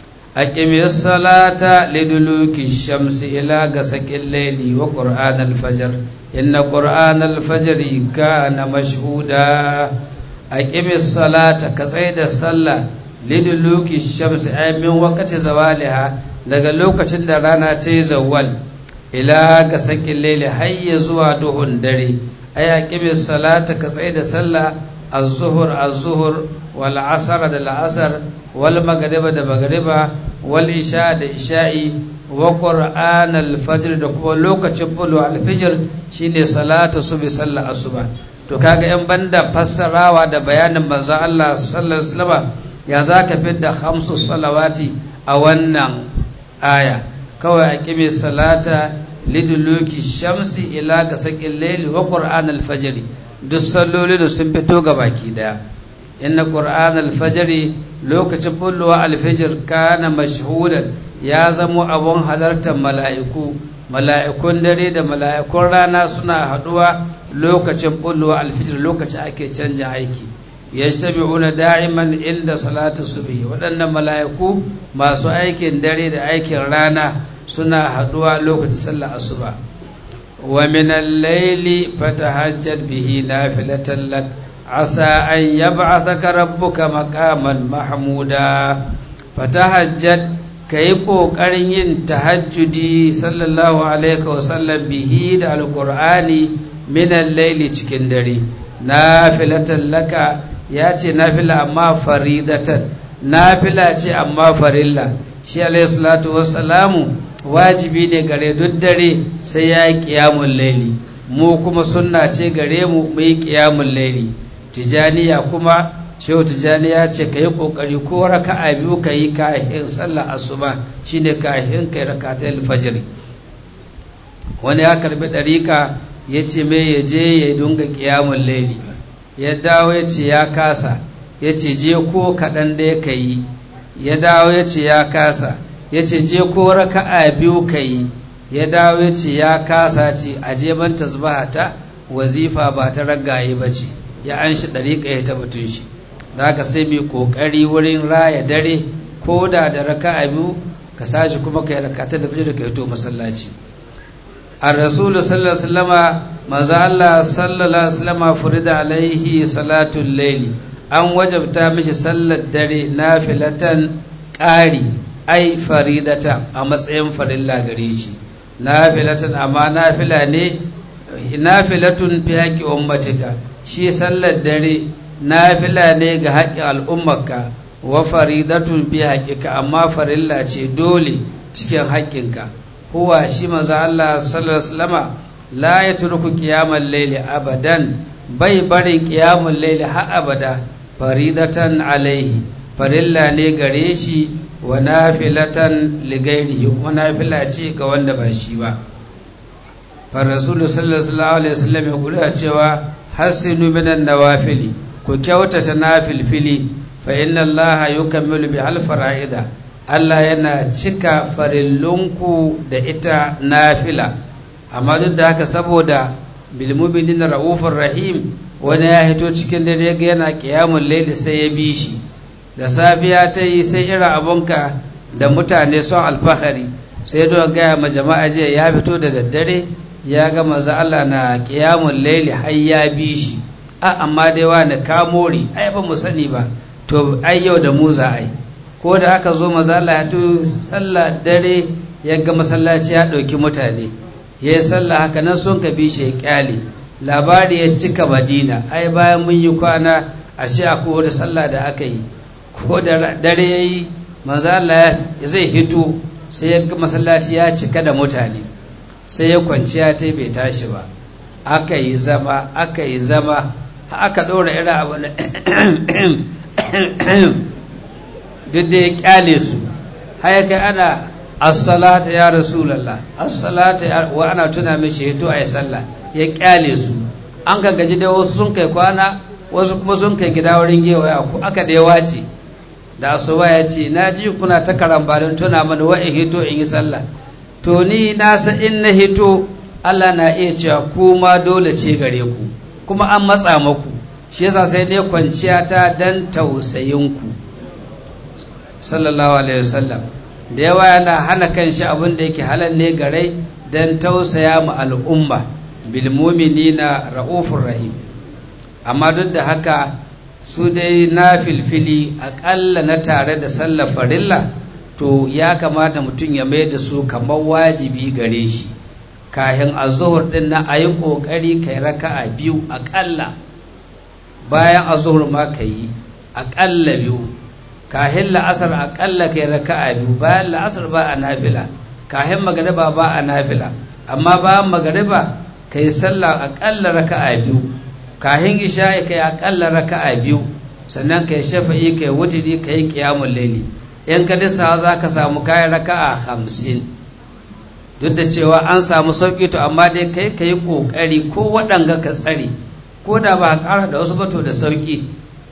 aqimis salata liduluki shamsi ila gasaqil layli wa qur'anal fajr inna qur'anal fajri kana mashhuda aqimis salata ka da sallah liduluki shamsi ay min waqti zawaliha daga lokacin da rana ta yi zawwal ila ga sakin laili hayya zuwa duhun dare ay aqimis salata ka da sallah az-zuhur az-zuhur wal asr da al-asr wal magriba da magriba wal isha da isha'i wa qur'an al-fajr da kuma lokacin bulu al-fajr shine salatu subhi sallah asuba to kaga yan banda fassarawa da bayanin manzo Allah sallallahu alaihi wasallam ya zaka fidda khamsu salawati a wannan aya kawai aqimi salata liduluki shamsi ila gasaqil layli wa qur'an al-fajr duk salloli da sun fito ga baki daya inna qur'an al-fajr lokacin bulwa al-fajr kana mashhudan ya zamo abun halartar mala'iku mala'ikun dare da mala'ikun rana suna haduwa lokacin bulwa al-fajr lokacin ake canja aiki yajtabi'una da'iman inda salatu subhi waɗannan mala'iku masu aikin dare da aikin rana suna haduwa lokacin sallar asuba wa min al-layli fatahajjad bihi nafilatan lak asa an yab'athaka rabbuka maqaman mahmuda fatahajjad kai kokarin yin tahajjudi sallallahu alaihi wa sallam bihi da alqur'ani minan laili cikin dare nafilatan laka ya ce nafila amma faridatan nafila ce amma farilla shi alayhi salatu wassalamu wajibi ne gare duk dare sai ya yi qiyamul laili mu kuma sunna ce gare mu mu yi qiyamul laili tijaniya kuma shehu tijaniya ce kai kokari ko raka'a biyu kai kahin sallar asuba shine kahin kai rak'atul fajr wani ya karbi dariƙa yace me yaje ya dunga qiyamul laili ya dawo yace ya kasa yace je ko kadan da ya kai ya dawo yace ya kasa yace je ko raka'a biyu kai ya dawo yace ya kasa ce aje ban tasbihata wazifa ba ta ragaye bace ya an shi dariƙa ya tabbatun shi da haka sai mai kokari wurin raya dare ko da da raka'a biyu ka sashi kuma kai rakata da fajr ka to masallaci ar-rasul sallallahu alaihi wasallama manzo Allah sallallahu alaihi wasallama furida alaihi salatul layli an wajabta mishi sallar dare nafilatan qari ai faridata a matsayin farilla gare shi nafilatan amma nafila ne nafilatun fi haqqi ummatika shi sallar dare nafila ne ga haƙƙin al'ummarka wa faridatun fi haƙƙika amma farilla ce dole cikin haƙƙinka huwa shi manzo Allah sallallahu alaihi wasallama la yatruku qiyamal layli abadan bai barin qiyamul layli har abada faridatan alaihi farilla ne gare shi wa nafilatan li ghairihi kuma nafila ce ga wanda ba shi ba fa rasulullahi sallallahu alaihi wasallam ya kula cewa hasinu minan nawafili ku kyautata nafilfili fa inna allaha yukammilu bi al fara'ida Allah yana cika farillunku da ita nafila amma duk da haka saboda bil mu'minina raufur rahim wani ya hito cikin dare ga yana qiyamul layli sai ya bi shi da safiya ta yi sai ira abunka da mutane son alfahari sai don ga ma jama'a je ya fito da daddare ya ga manzo Allah na qiyamul layli har ya bi shi a amma dai wani kamori ai ba mu sani ba to ai yau da mu za ai ko da aka zo maza Allah ya to sallah dare ya ga masallaci ya dauki mutane ya yi sallah haka nan sun ka bi shi ya kyale labari ya cika Madina ai bayan mun yi kwana ashe akwai wata sallah da aka yi ko da dare yayi maza Allah zai hito sai ya ga masallaci ya cika da mutane sai ya kwanciya ta bai tashi ba aka yi zama aka yi zama aka ɗora irin abu duk da ya kyale su haya kai ana as-salata ya rasulallah as-salata wa ana tuna mishi hito ayi sallah ya kyale su an ka gaji da wasu sun kai kwana wasu kuma sun kai gida wurin gewaya aka da ya wace da asuba ya ce na ji kuna ta karambalin tuna mana wa in hito in yi sallah to ni na san in na hito Allah na iya cewa kuma dole ce gare ku kuma an matsa maku shi yasa sai ne kwanciya ta dan tausayinku sallallahu alaihi wasallam da yawa yana hana kanshi abin da yake halal ne gare dan tausaya mu al'umma bil mu'minina raufur rahim amma duk da haka su dai na filfili akalla na tare da sallar farilla to ya kamata mutum ya mai da su kamar wajibi gare shi kahin azuhur din na ayi kokari kai raka'a biyu akalla bayan azuhur ma kai akalla biyu kahin la'asar akalla kai raka'a biyu bayan la'asar ba a nafila kahin magriba ba a nafila amma bayan magriba kai sallah akalla raka'a biyu kahin isha'i kai akalla raka'a biyu sannan kai shafa'i kai wutri kai qiyamul layli in ka lissa za ka samu kayan raka'a hamsin duk da cewa an samu sauƙi to amma dai kai ka yi ƙoƙari ko waɗanga ka tsare ko da ba ƙara da wasu bato da sauƙi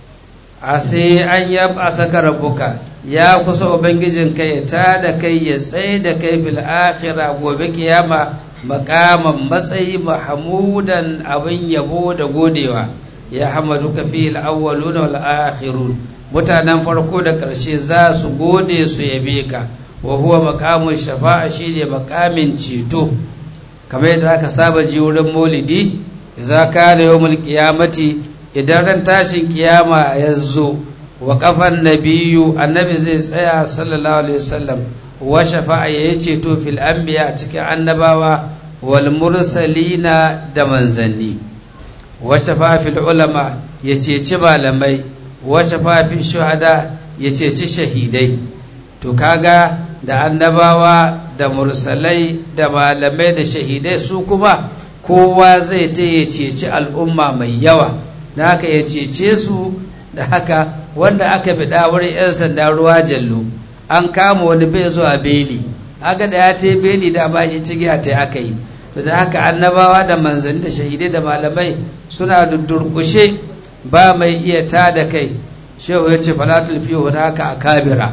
a sai an ya ba saka rabuka ya kusa ubangijin kai ta da kai ya tsaye da kai fil akhira gobe kiyama makaman matsayi mahmudan abin yabo da godewa ya hamaduka fil awwaluna wal akhirun mutanen farko da ƙarshe za su gode su yabe ka wa huwa maqamun shafa'a shine maqamin ceto kamar yadda aka saba ji wurin maulidi idza kana yawmul qiyamati idan ran tashin kiyama ya zo wa kafan nabiyyu annabi zai tsaya sallallahu alaihi wasallam wa shafa'a ya ceto fil anbiya cikin annabawa wal mursalina da manzanni wa shafa'il ulama ya ceci malamai wa shafa'il shuhada ya ceci shahidai. to kaga da annabawa da mursalai da malamai da shahidai su kuma kowa zai ta ya ceci al'umma mai yawa da haka ya cece su. da haka wanda aka bida wurin 'yan sanda ruwa jallo an kama wani bai zuwa beli haka da ya ta beli da ba shi cigiya ta aka yi. da haka annabawa da manzanni da shahidai da malamai suna durkushe ba mai iya ta da kai. shehu ya ce falatul fi hunaka akabira,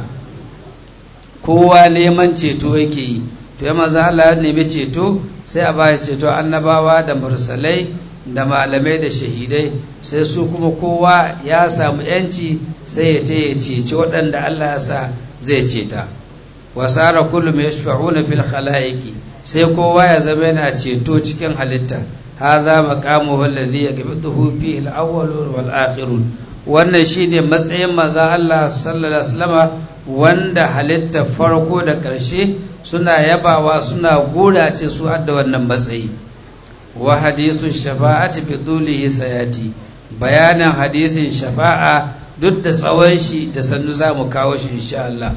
kowa neman ceto yake yi. to ya maza Allah ya nemi ceto sai a ba shi ceto annabawa da mursalai da malamai da shahidai, sai su kuma kowa ya samu yanci sai ya ta ya ceci waɗanda Allah ya sa zai ceta. wasara kullum yashfa'una fil khalaiqi, sai kowa ya zama yana ceto cikin halitta. hadha maqamuhu alladhi yaqbiduhu fihi al-awwalun wal akhirun, wannan shine matsayin manzo Allah sallallahu alaihi wasallama wanda halitta farko da ƙarshe suna yabawa suna gura ce su adda wannan matsayi. wa hadisu shafa'ati bi dulihi sayati, bayanan hadisin shafa'a duk da tsawon shi da sannu zamu kawo shi insha Allah.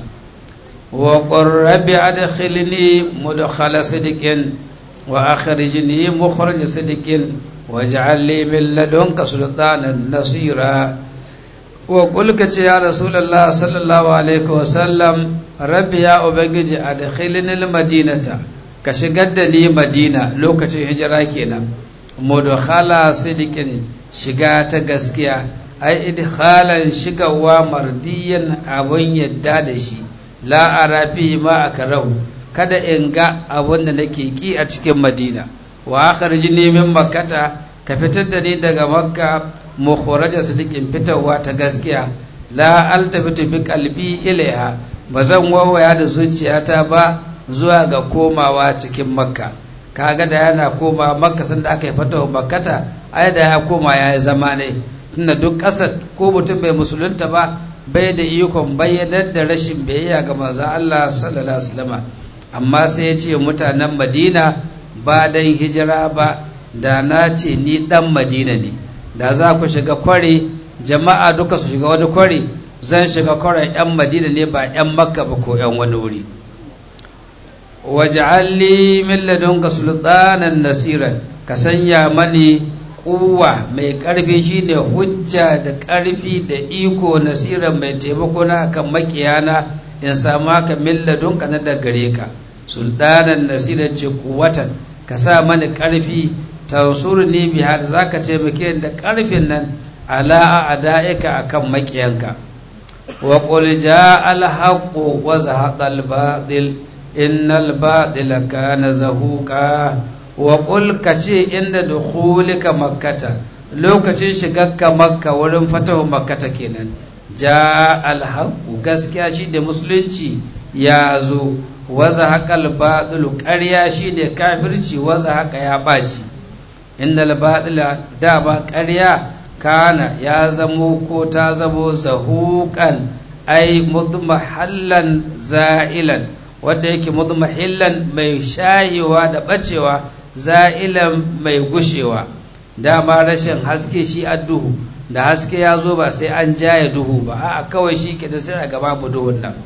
wa qur rabbi adkhilni mudkhala sidqin wa akhrijni mukhraj sidqin waj'al li min ladunka sultanan nasira. wa qul ka ce ya rasulullah sallallahu alaihi wa sallam, rabbi ya ubangiji adkhilni almadinata, ka shigar da ni madina lokacin hijira kenan. mudkhala sidqin, shiga ta gaskiya, ai idkhalan shigawa mardiyan abun yadda da shi. la arafi ma akrahu, kada in ga abun da nake ki a cikin madina. wa akhrijni min makkata, ka fitar da ni daga makka mukhraja sidqin, fitarwa ta gaskiya. la altabitu bi qalbi ilaiha, bazan wawaya da zuciyata ba zuwa ga komawa cikin makka. kaga da yana koma makka sanda aka yi fatawa makkata, ai da ya koma ya yi zama ne, tunda duk ƙasar ko mutum bai musulunta ba bai da ikon bayyanar da rashin biyayya ga manzo Allah sallallahu alaihi wasallam. amma sai ya ce mutanen Madina ba dan hijira ba da na ce ni dan Madina ne, da za ku shiga kware jama'a duka su shiga wani kware, zan shiga kware yan Madina ne ba yan Makka ba ko yan wani wuri. waj'al li min ladunka sultanan nasiran, ka sanya mani kuwa mai karfi shine hujja da karfi da iko, nasiran mai taimako na kan makiyana, in samu haka min ladunka na da gare ka. sultanan nasiran ce kuwatan, ka sa mani karfi, tansurni bi hada, zaka taimake da karfin nan ala a'daika akan makiyanka. wa qul jaa al-haqqu wa zahaqa al-batil innal batila kana zahuqa. wa qul kace inda dukhulika makkata, lokacin shigarka makka wurin fatahu makkata kenan. ja al-haqqu, gaskiya shi da musulunci ya zo. wa zahaqa al-batil, ƙarya shi da kafirci. wa zahaqa ya baci. innal batila, da ba ƙarya kana ya zamo ko ta zamo zahuqan, ai mudmahallan za'ilan, wanda yake mudmahillan mai shayewa da bacewa, za'ilan mai gushewa. dama rashin haske shi adduhu, da haske ya zo ba sai an jaye duhu ba, a kawai shi ke da sai a gaba bu duhun nan.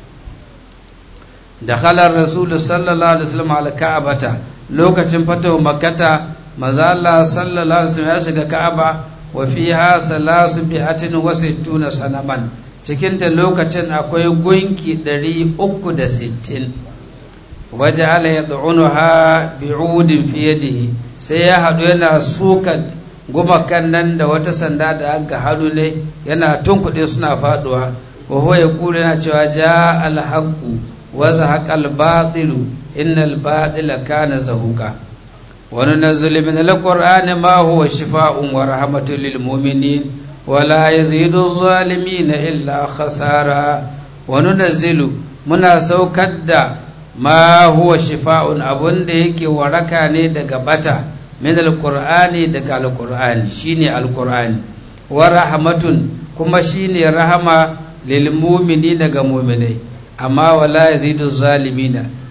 da halar rasulu sallallahu alaihi wasallam al ka'abata, lokacin fatahu makkata manzo Allah sallallahu alaihi wasallam ya shiga ka'aba. wa fiha salasu bi'atin wa sittuna sanaman, cikin ta lokacin akwai gunki ɗari uku da sittin. waja'ala yad'unuha bi'udin fi yadihi, sai ya hadu yana sukan gumakan nan da wata sanda da aka hadu ne, yana tunkuɗe suna faduwa. wa huwa yaqulu, yana cewa ja al-haqqu wa zahaqa al-batilu innal batila kana zahuqa. وننزل من القرآن ما هو شفاء ورحمة للمؤمنين ولا يزيد الظالمين إلا خسارا. وننزل منا سوكد ما هو شفاء أبن ديك وركاني دقبتا من القرآن دق القرآن شيني القرآن ورحمة كما شيني رحمة للمؤمنين دق مؤمنين. أما ولا يزيد الظالمين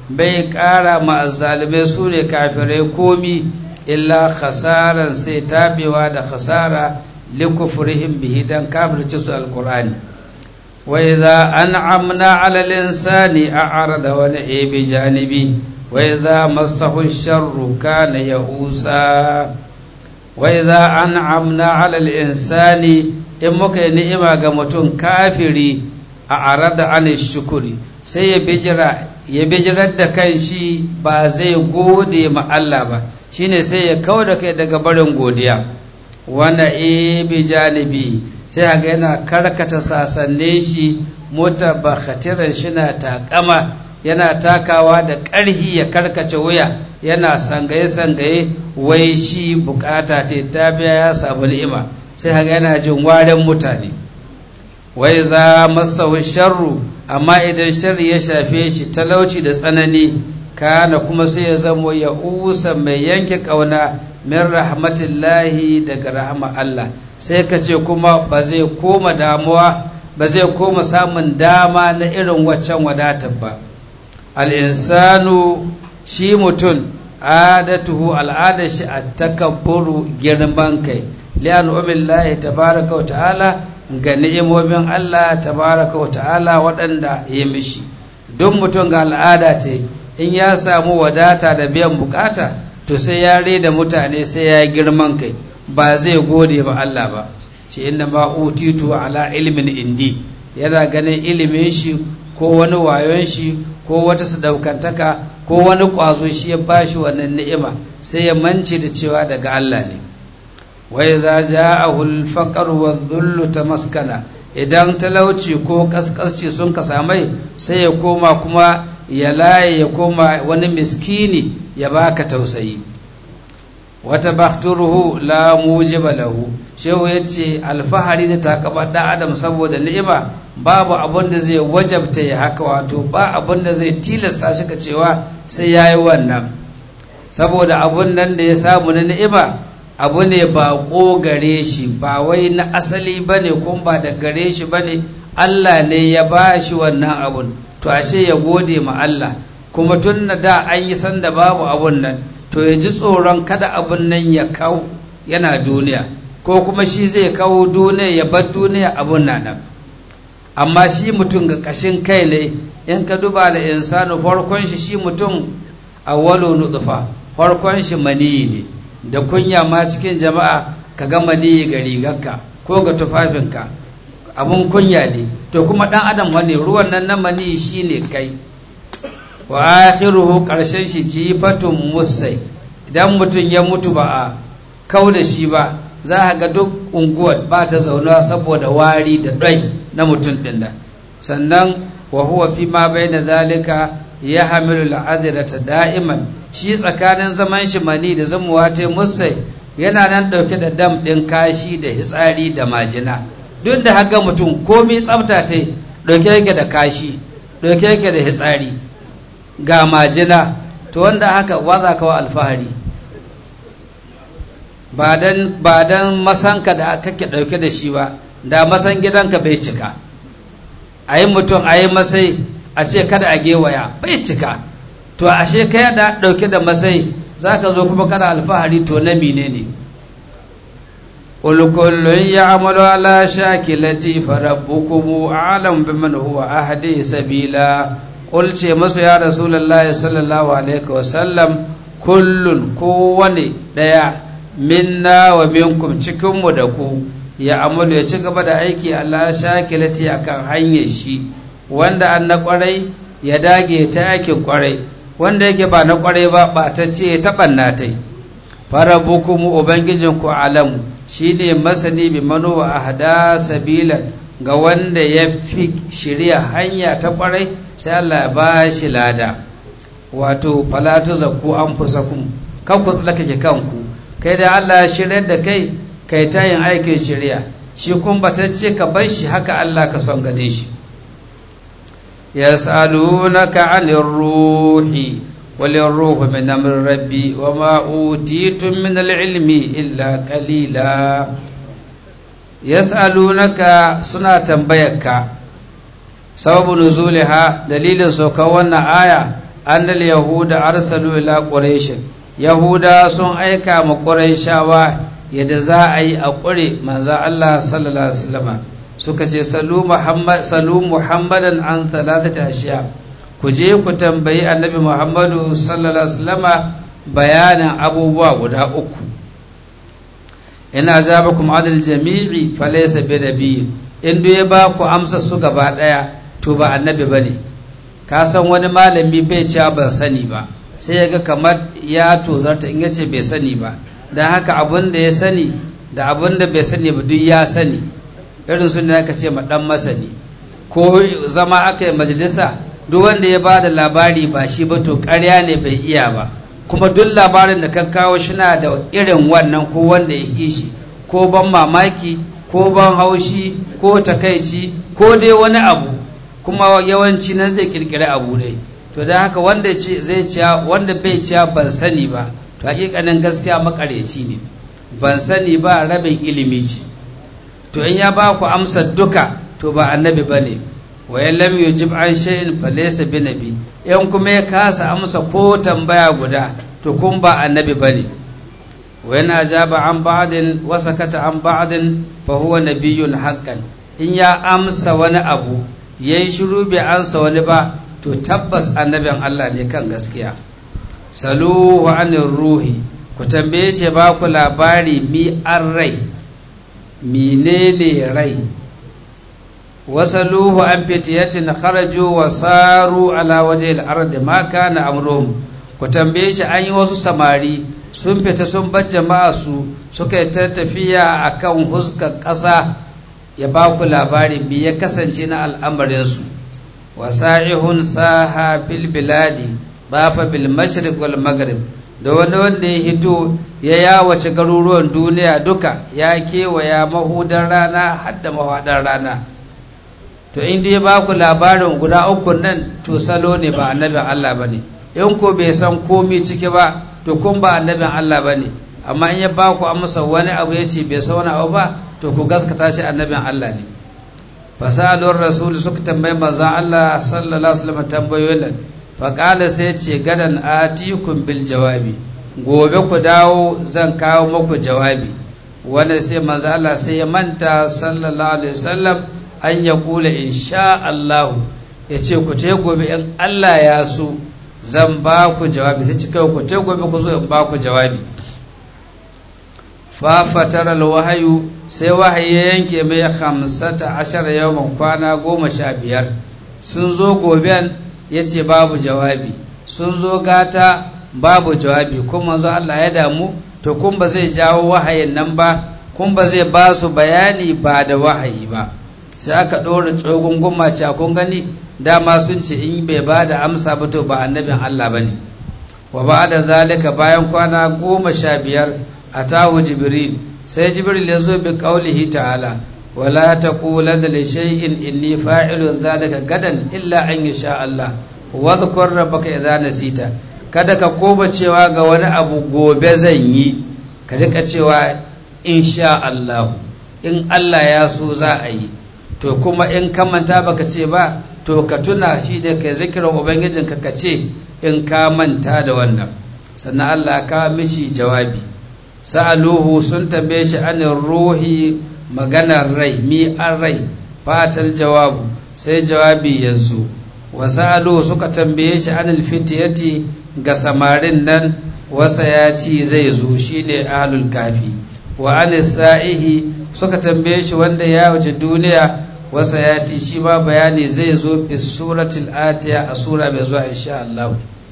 bai ƙara ma azzalimai su ne kafirai komi illa khasaran sai tabewa da khasara likufrihim bihi dan kafirci su alqur'ani wa idza an'amna 'ala al-insani a'rada wa na'i bi janibi wa idza massahu ash-sharru kana ya'usa wa idza an'amna 'ala al-insani in muka yi ni'ima ga mutum kafiri a'rada 'an ash-shukri sai ya bijira ya bijirar da kanshi ba zai gode ma Allah ba shine sai ya kawo da kai daga barin godiya wana ibi janibi sai haga yana karkata sasanne shi mota ba khatiran shi na takama yana takawa da ƙarhi ya karkace wuya yana sangaye-sangaye wai shi bukata ta ta biya ya samu ni'ima sai haga yana jin waren mutane wai za masahu sharru amma idan sharri ya shafe shi talauci da tsanani kana kuma sai ya zamo ya usa mai yanke kauna min rahmatillahi daga rahama Allah sai ka ce kuma ba zai koma damuwa ba zai koma samun dama na irin waccan wadatar ba al-insanu shi mutum adatuhu al'adar shi a takabburu girman kai li'an umillahi tabaraka wa ta'ala ga ni'imomin Allah tabaraka wa ta'ala waɗanda ya mishi don mutum ga al'ada ce in ya samu wadata da biyan bukata to sai ya reda mutane sai ya girman kai ba zai gode ba Allah ba ce inda ma utitu ala ilmin indi yana ganin ilimin shi ko wani wayon shi ko wata sadaukantaka ko wani kwazo shi ya bashi wannan ni'ima sai ya mance da cewa daga Allah ne wa idza ja'ahu al-faqr wa dhullu tamaskana idan talauci ko kaskasci sun ka samai sai ya koma kuma ya laye ya koma wani miskini ya baka tausayi wata bakturuhu la mujiba lahu shehu yace alfahari da takaba da adam saboda ni'ima babu abin da zai wajabta ya haka wato ba abin da zai tilasta shi ka cewa sai yayi wannan saboda abun nan da ya samu na ni'ima abu ne ba ko gare shi ba wai na asali bane kuma ba da gare shi bane Allah ne ya bashi wannan abun to ashe ya gode ma Allah kuma tun da an yi sanda babu abun nan to ya ji tsoron kada abun nan ya kawo yana duniya ko kuma shi zai kawo duniya ya bar duniya abun nan amma shi mutum ga kashin kai ne in ka duba da insanu farkon shi shi mutum awwalu nutfa farkon shi maniyi ne da kunya ma cikin jama'a ka ga maniyi ga rigarka ko ga tufafinka abun kunya ne to kuma dan adam wani ruwan nan na mani shine kai wa akhiruhu karshen shi jifatun musai idan mutum ya mutu ba a kau da shi ba za a ga duk unguwar ba ta zaunawa saboda wari da ɗai na mutum ɗin da sannan wa huwa fi ma baina zalika ya hamilu al'adirata da'iman shi tsakanin zaman shi mani da zamuwa ta musai yana nan ɗauke da dam ɗin kashi da hitsari da majina duk da haka mutum komai tsafta ta ɗauke yake da kashi ɗauke yake da hitsari ga majina to wanda haka waza kawo alfahari ba dan masanka da kake ɗauke da shi ba da masan gidanka bai cika a yi mutum a yi masai a ce kada a gewaya bai cika to ashe kai da ɗauke da masai za ka zo kuma kada alfahari to na mine ne قل كل يعمل على شاكلتي فربكم أعلم بمن هو أهدي سبيلا قل شيء مسو يا رسول الله صلى الله عليه وسلم كل كوني ديا منا ومنكم cikin mu da ku ya amalu ya ci gaba da aiki Allah shakilati akan hanyar shi wanda an na kwarai ya dage ta aikin kwarai wanda yake ba na kwarai ba ba ta ce ta banna tai farabukum ubangijinku alamu shi ne masani bi manowa a hada sabila ga wanda ya fi shirya hanya ta kwarai sai Allah ya ba shi lada wato falatu zakku an fusakun kan ku tsallakake kanku kai da Allah ya shirya da kai kai ta yin aikin shirya shi kun batacce ka bar shi haka Allah ka son gane shi yas'alunaka 'anir ruhi وللروح من أمر ربي وما أوتيتم من العلم إلا قليلا يسألونك سنة تنبيك سبب نزولها دليل سوكونا آية annal yahuda arsalu ila quraish yahuda sun aika ma quraishawa yadda za a yi a ƙure manzo Allah sallallahu alaihi wasallam suka ce salu muhammad salu muhammadan an thalathati ashiya ku je ku tambayi annabi muhammadu sallallahu alaihi wasallam bayanin abubuwa guda uku ina ajabakum adal jami'i falaysa bi nabiy in ya ba ku amsa su gaba daya to ba annabi bane ka san wani malami bai cewa ban sani ba sai ya ga kamar ya tozarta in yace bai sani ba dan haka abin da ya sani da abin da bai sani ba duk ya sani irin sun da aka ce ma dan masani ko zama aka yi majalisa duk wanda ya bada labari ba shi ba to ƙarya ne bai iya ba kuma duk labarin da ka kawo shi na da irin wannan ko wanda ya yi shi ko ban mamaki ko ban haushi ko takaici ko dai wani abu kuma yawanci nan zai kirkiri abu dai to da haka wanda zai ciya wanda bai ciya ban sani ba to hakikanin gaskiya makareci ne ban sani ba rabin ilimi ce to in ya ba ku amsar duka to ba annabi bane wa lam yujib an shay'in falaysa binabi in kuma ya kasa amsa ko tambaya guda to kun ba annabi bane wa yana ajaba an ba'din wa sakata an ba'din fa huwa nabiyyun haqqan in ya amsa wani abu yayin shiru bai ansa wani ba to tabbas annabin Allah ne kan gaskiya saluhu anir ruhi ku tambaye shi ba ku labari mi an rai menene rai wasaluhu an fitiyatin kharaju wa saru ala wajhil ardi ma kana amruhum ku tambaye shi an yi wasu samari sun fita sun bar jama'a su suka yi ta tafiya akan huskar ƙasa ya ba ku labari me ya kasance na al'amarin su wasa'ihun saha fil biladi bafa bil mashriq wal maghrib da wani wanda ya hito ya yawace garuruwan duniya duka ya kewaya mahudar rana har da mahadar rana to inda ya baku labarin guda uku nan to salo ne ba annabin Allah bane in ko bai san komai ciki ba to kun ba annabin Allah bane amma in ya baku amsa wani abu yace bai san wani abu ba to ku gaskata shi annabin Allah ne fasalur rasul suka tambayi manzon Allah sallallahu alaihi wasallam tambayoyin fa qala sai ce gadan atikum bil jawabi gobe ku dawo zan kawo muku jawabi wanda sai manzon Allah sai ya manta sallallahu alaihi wasallam an ya kula insha Allah ya ce ku te gobe in Allah ya so zan ba ku jawabi sai cika ku te gobe ku zo in ba ku jawabi fa fatara alwahyu sai wahayi ya yanke mai hamsata ashara yawman kwana goma sha biyar sun zo goben ya ce babu jawabi sun zo gata babu jawabi kuma manzo Allah ya damu to kun ba zai jawo wahayin nan ba kun ba zai ba su bayani ba da wahayi ba sai aka ɗora tsogon gummaci a kun gani dama sun ce in bai ba da amsa ba to ba annabin Allah ba ne wa ba da zalika bayan kwana goma sha biyar a tahu jibril sai jibril ya zo bi qaulihi ta'ala wala taqulanna li shay'in inni fa'ilun zalika gadan illa an yasha Allah wa dhkur rabbaka idza nasita kada ka koba cewa ga wani abu gobe zan yi ka rika cewa insha Allah in Allah ya so za a yi to kuma in ka manta baka ce ba to ka tuna shi da kai zikirin ubangijinka ka ce in ka manta da wannan sannan Allah ka mishi jawabi sa'aluhu sun tambaye shi anin ruhi maganar rai mi an rai fatal jawabu sai jawabi ya zo wa sa'aluhu suka tambaye shi anil fitiyati ga samarin nan wasa ya ci zai zo shine ahlul kafi wa anis sa'ihi suka tambaye shi wanda ya wuce duniya wasa ya ci shi ma bayani zai zo fi suratul atiya a sura mai zuwa insha Allah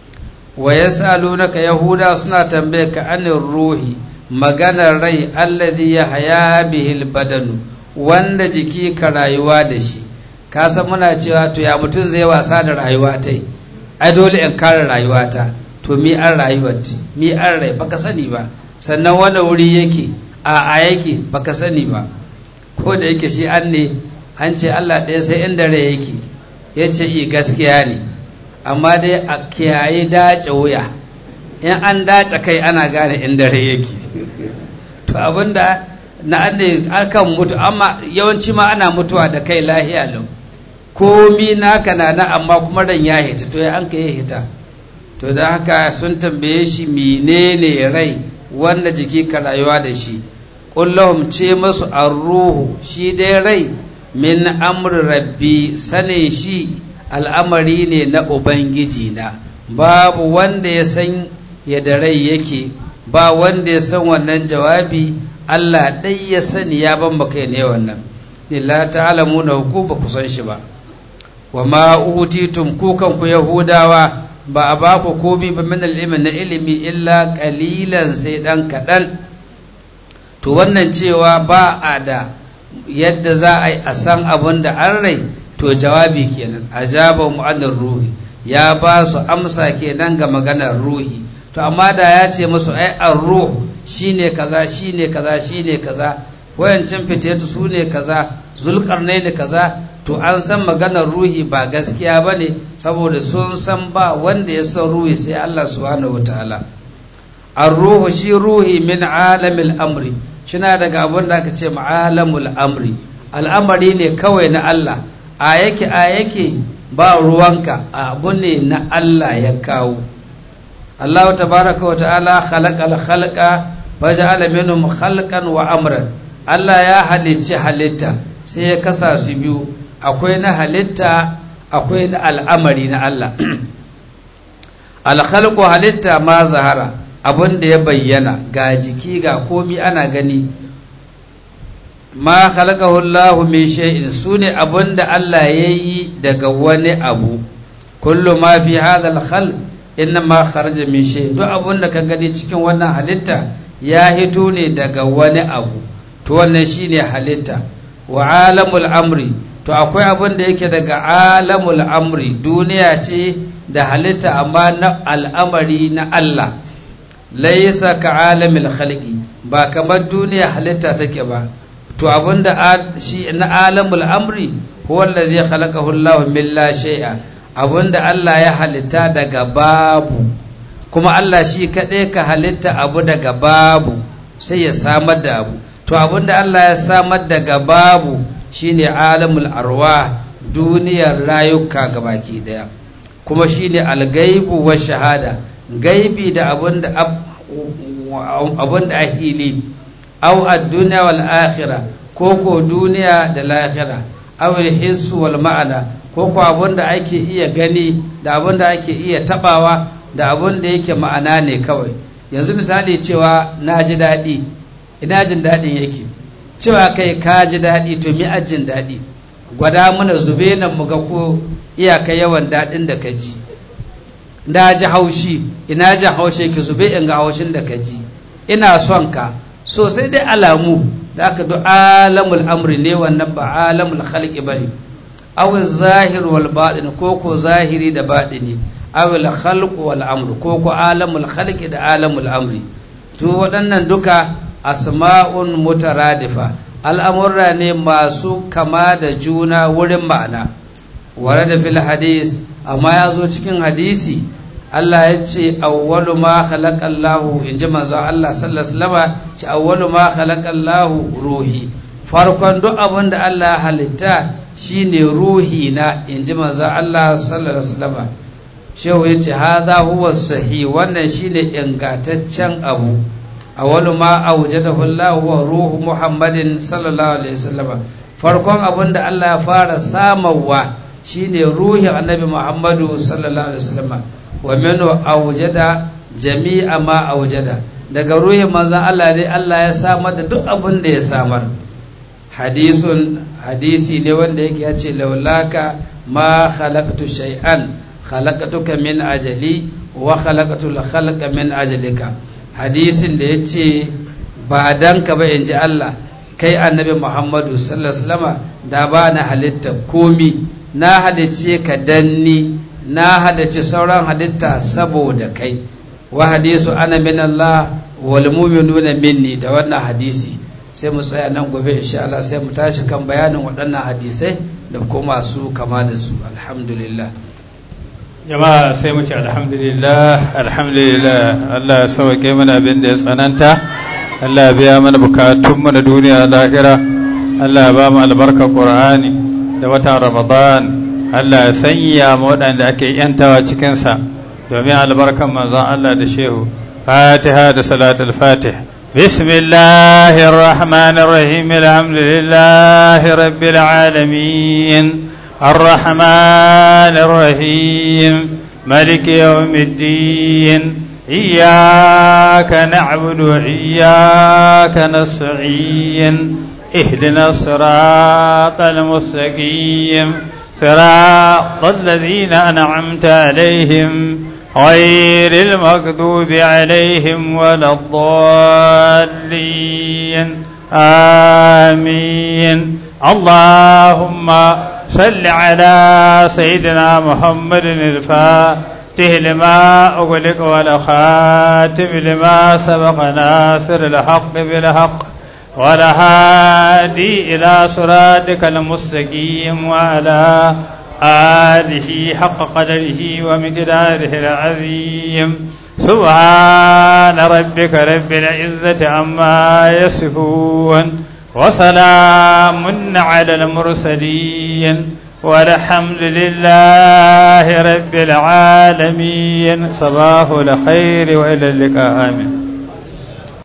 wa yasalunaka yahuda suna tambaye ka anir ruhi maganar rai alladhi yahya bihil badanu wanda jiki ka rayuwa da shi ka san muna cewa to ya mutun zai wasa da rayuwa tai ai dole in kare rayuwata to mi an rayuwar mi an rai baka sani ba sannan wani wuri yake a a yake baka sani ba ko da yake shi an ne an ce Allah ɗaya sai inda rai yake yace i gaskiya ne amma dai a kiyaye dace wuya in an dace kai ana gane inda rai yake to abinda na ne akan mutu amma yawanci ma ana mutuwa da kai lahiya lau komi naka na na amma kuma ran ya hita to ya an ka ya hita to da haka sun tambaye shi menene rai wanda jiki ka rayuwa da shi kullahum ce masu ar-ruhu shi dai rai min amri rabbi sanin shi al'amari ne na ubangiji na babu wanda ya san yadda rai yake ba wanda ya san wannan jawabi Allah dai ya sani ya ban baka ne wannan illa ta'lamuna ku ba ku san shi ba wa ma utitum ku kanku yahudawa ba a ba ku komi ba min ilmi na ilimi illa qalilan sai dan kadan to wannan cewa ba a da yadda za a yi a san abin da an rai to jawabi kenan ajaba mu'annar ruhi ya ba su amsa kenan ga maganar ruhi to amma da ya ce musu ai ar-ruh shine kaza shine kaza shine kaza wayancin fitatu su ne kaza zulkarnaini kaza to an san maganar ruhi ba gaskiya bane saboda sun san ba wanda ya san ruhi sai Allah subhanahu wataala ar-ruhu shi ruhi min alamil amri shina daga abin da aka ce ma'alamul amri al'amari ne kawai na Allah a yake a yake ba ruwanka abu ne na Allah ya kawo Allah tabaraka wa ta'ala khalaqal khalqa faja'ala minhum khalqan wa amran Allah ya halicci halitta sai ya kasa su biyu akwai na halitta akwai na al'amari na Allah al-khalqu halitta ma zahara abin da ya bayyana ga jiki ga komi ana gani ma khalaqahu Allahu min shay'in sune abin da Allah yayi daga wani abu kullu ma fi hadha al-khalq inma kharaja min shay duk abin da ka gani cikin wannan halitta ya hito ne daga wani abu to wannan shine halitta wa alamul amri to akwai abin da yake daga alamul amri duniya ce da halitta amma na al'amari na Allah laisa ka alamil khalqi ba kamar duniya halitta take ba to abinda shi na alamul amri huwa allazi khalaqahu Allah min la shay'a abinda Allah ya halitta daga babu kuma Allah shi kadai ka halitta abu daga babu sai ya samar da abu to abinda Allah ya samar daga babu shine alamul arwah duniyar rayuka gabaki daya kuma shine al-ghaibu wa shahada gaibi da abinda abinda a hili aw ad-dunya wal akhirah ko ko duniya da lahira aw al-hiss wal ma'ana ko ko abinda ake iya gani da abinda ake iya tabawa da abinda yake ma'ana ne kawai yanzu misali cewa naji dadi ina jin dadin yake cewa kai ka ji dadi to mi ajin dadi gwada mana zube nan muga ko iyaka yawan dadin da ka ji na ji haushi ina ji haushi ki zube in ga haushin da ka ji ina son ka so sai dai alamu da aka do alamul amri ne wannan ba alamul khalqi bane aw zahir wal batin ko ko zahiri da batini aw al khalq wal amru ko ko alamul khalqi da alamul amri to waɗannan duka asma'un mutaradifa al'amurra ne masu kama da juna wurin ma'ana warada fil hadis amma ya zo cikin hadisi Allah ya ce awwalu ma khalaqallahu in ji manzo Allah sallallahu alaihi wasallam ce awwalu ma khalaqallahu ruhi farkon duk abin da Allah halitta shine ruhi na in ji manzo Allah sallallahu alaihi wasallam shehu yace hadha huwa sahih wannan shine ingataccen abu awwalu ma awjadahu Allah wa ruhu Muhammadin sallallahu alaihi wasallam farkon abin da Allah ya fara samawa shine ruhin annabi Muhammadu sallallahu alaihi wasallam wa minhu awjada jami'a ma awjada daga ruhin manzon Allah ne Allah ya samar da duk abin da ya samar hadisun hadisi ne wanda yake yace laulaka ma khalaqtu shay'an khalaqtuka min ajali wa khalaqtu al-khalqa min ajalika hadisin da yace ba dan ka ba inji Allah kai annabi Muhammadu sallallahu alaihi wasallam da ba na halitta komi na halicce ka danni na halicci sauran halitta saboda kai wa hadisu ana min Allah wal mu'minuna minni da wannan hadisi sai mu tsaya nan gobe insha Allah sai mu tashi kan bayanin waɗannan hadisai da kuma su kama da su alhamdulillah jama'a sai mu ce alhamdulillah alhamdulillah Allah ya sauke mana abin da ya tsananta Allah ya biya mana bukatun mu na duniya lahira Allah ya ba mu albarkar Qur'ani da watan Ramadan Allah ya sanya mu waɗanda ake yantawa cikinsa domin albarkan manzon Allah da shehu fatiha da salatul fatih bismillahir rahmanir rahim alhamdulillahi rabbil alamin arrahmanir rahim maliki yawmiddin iyyaka na'budu wa iyyaka nasta'in اهدنا الصراط المستقيم صراط الذين أنعمت عليهم غير المغضوب عليهم ولا الضالين آمين اللهم صل على سيدنا محمد الفاتح لما أغلق والخاتم لما سبق ناصر الحق بالحق والهادي إلى صراطك المستقيم وعلى آله حق قدره ومقداره العظيم سبحان ربك رب العزة عما يصفون وسلام على المرسلين والحمد لله رب العالمين صباح الخير وإلى اللقاء آمين.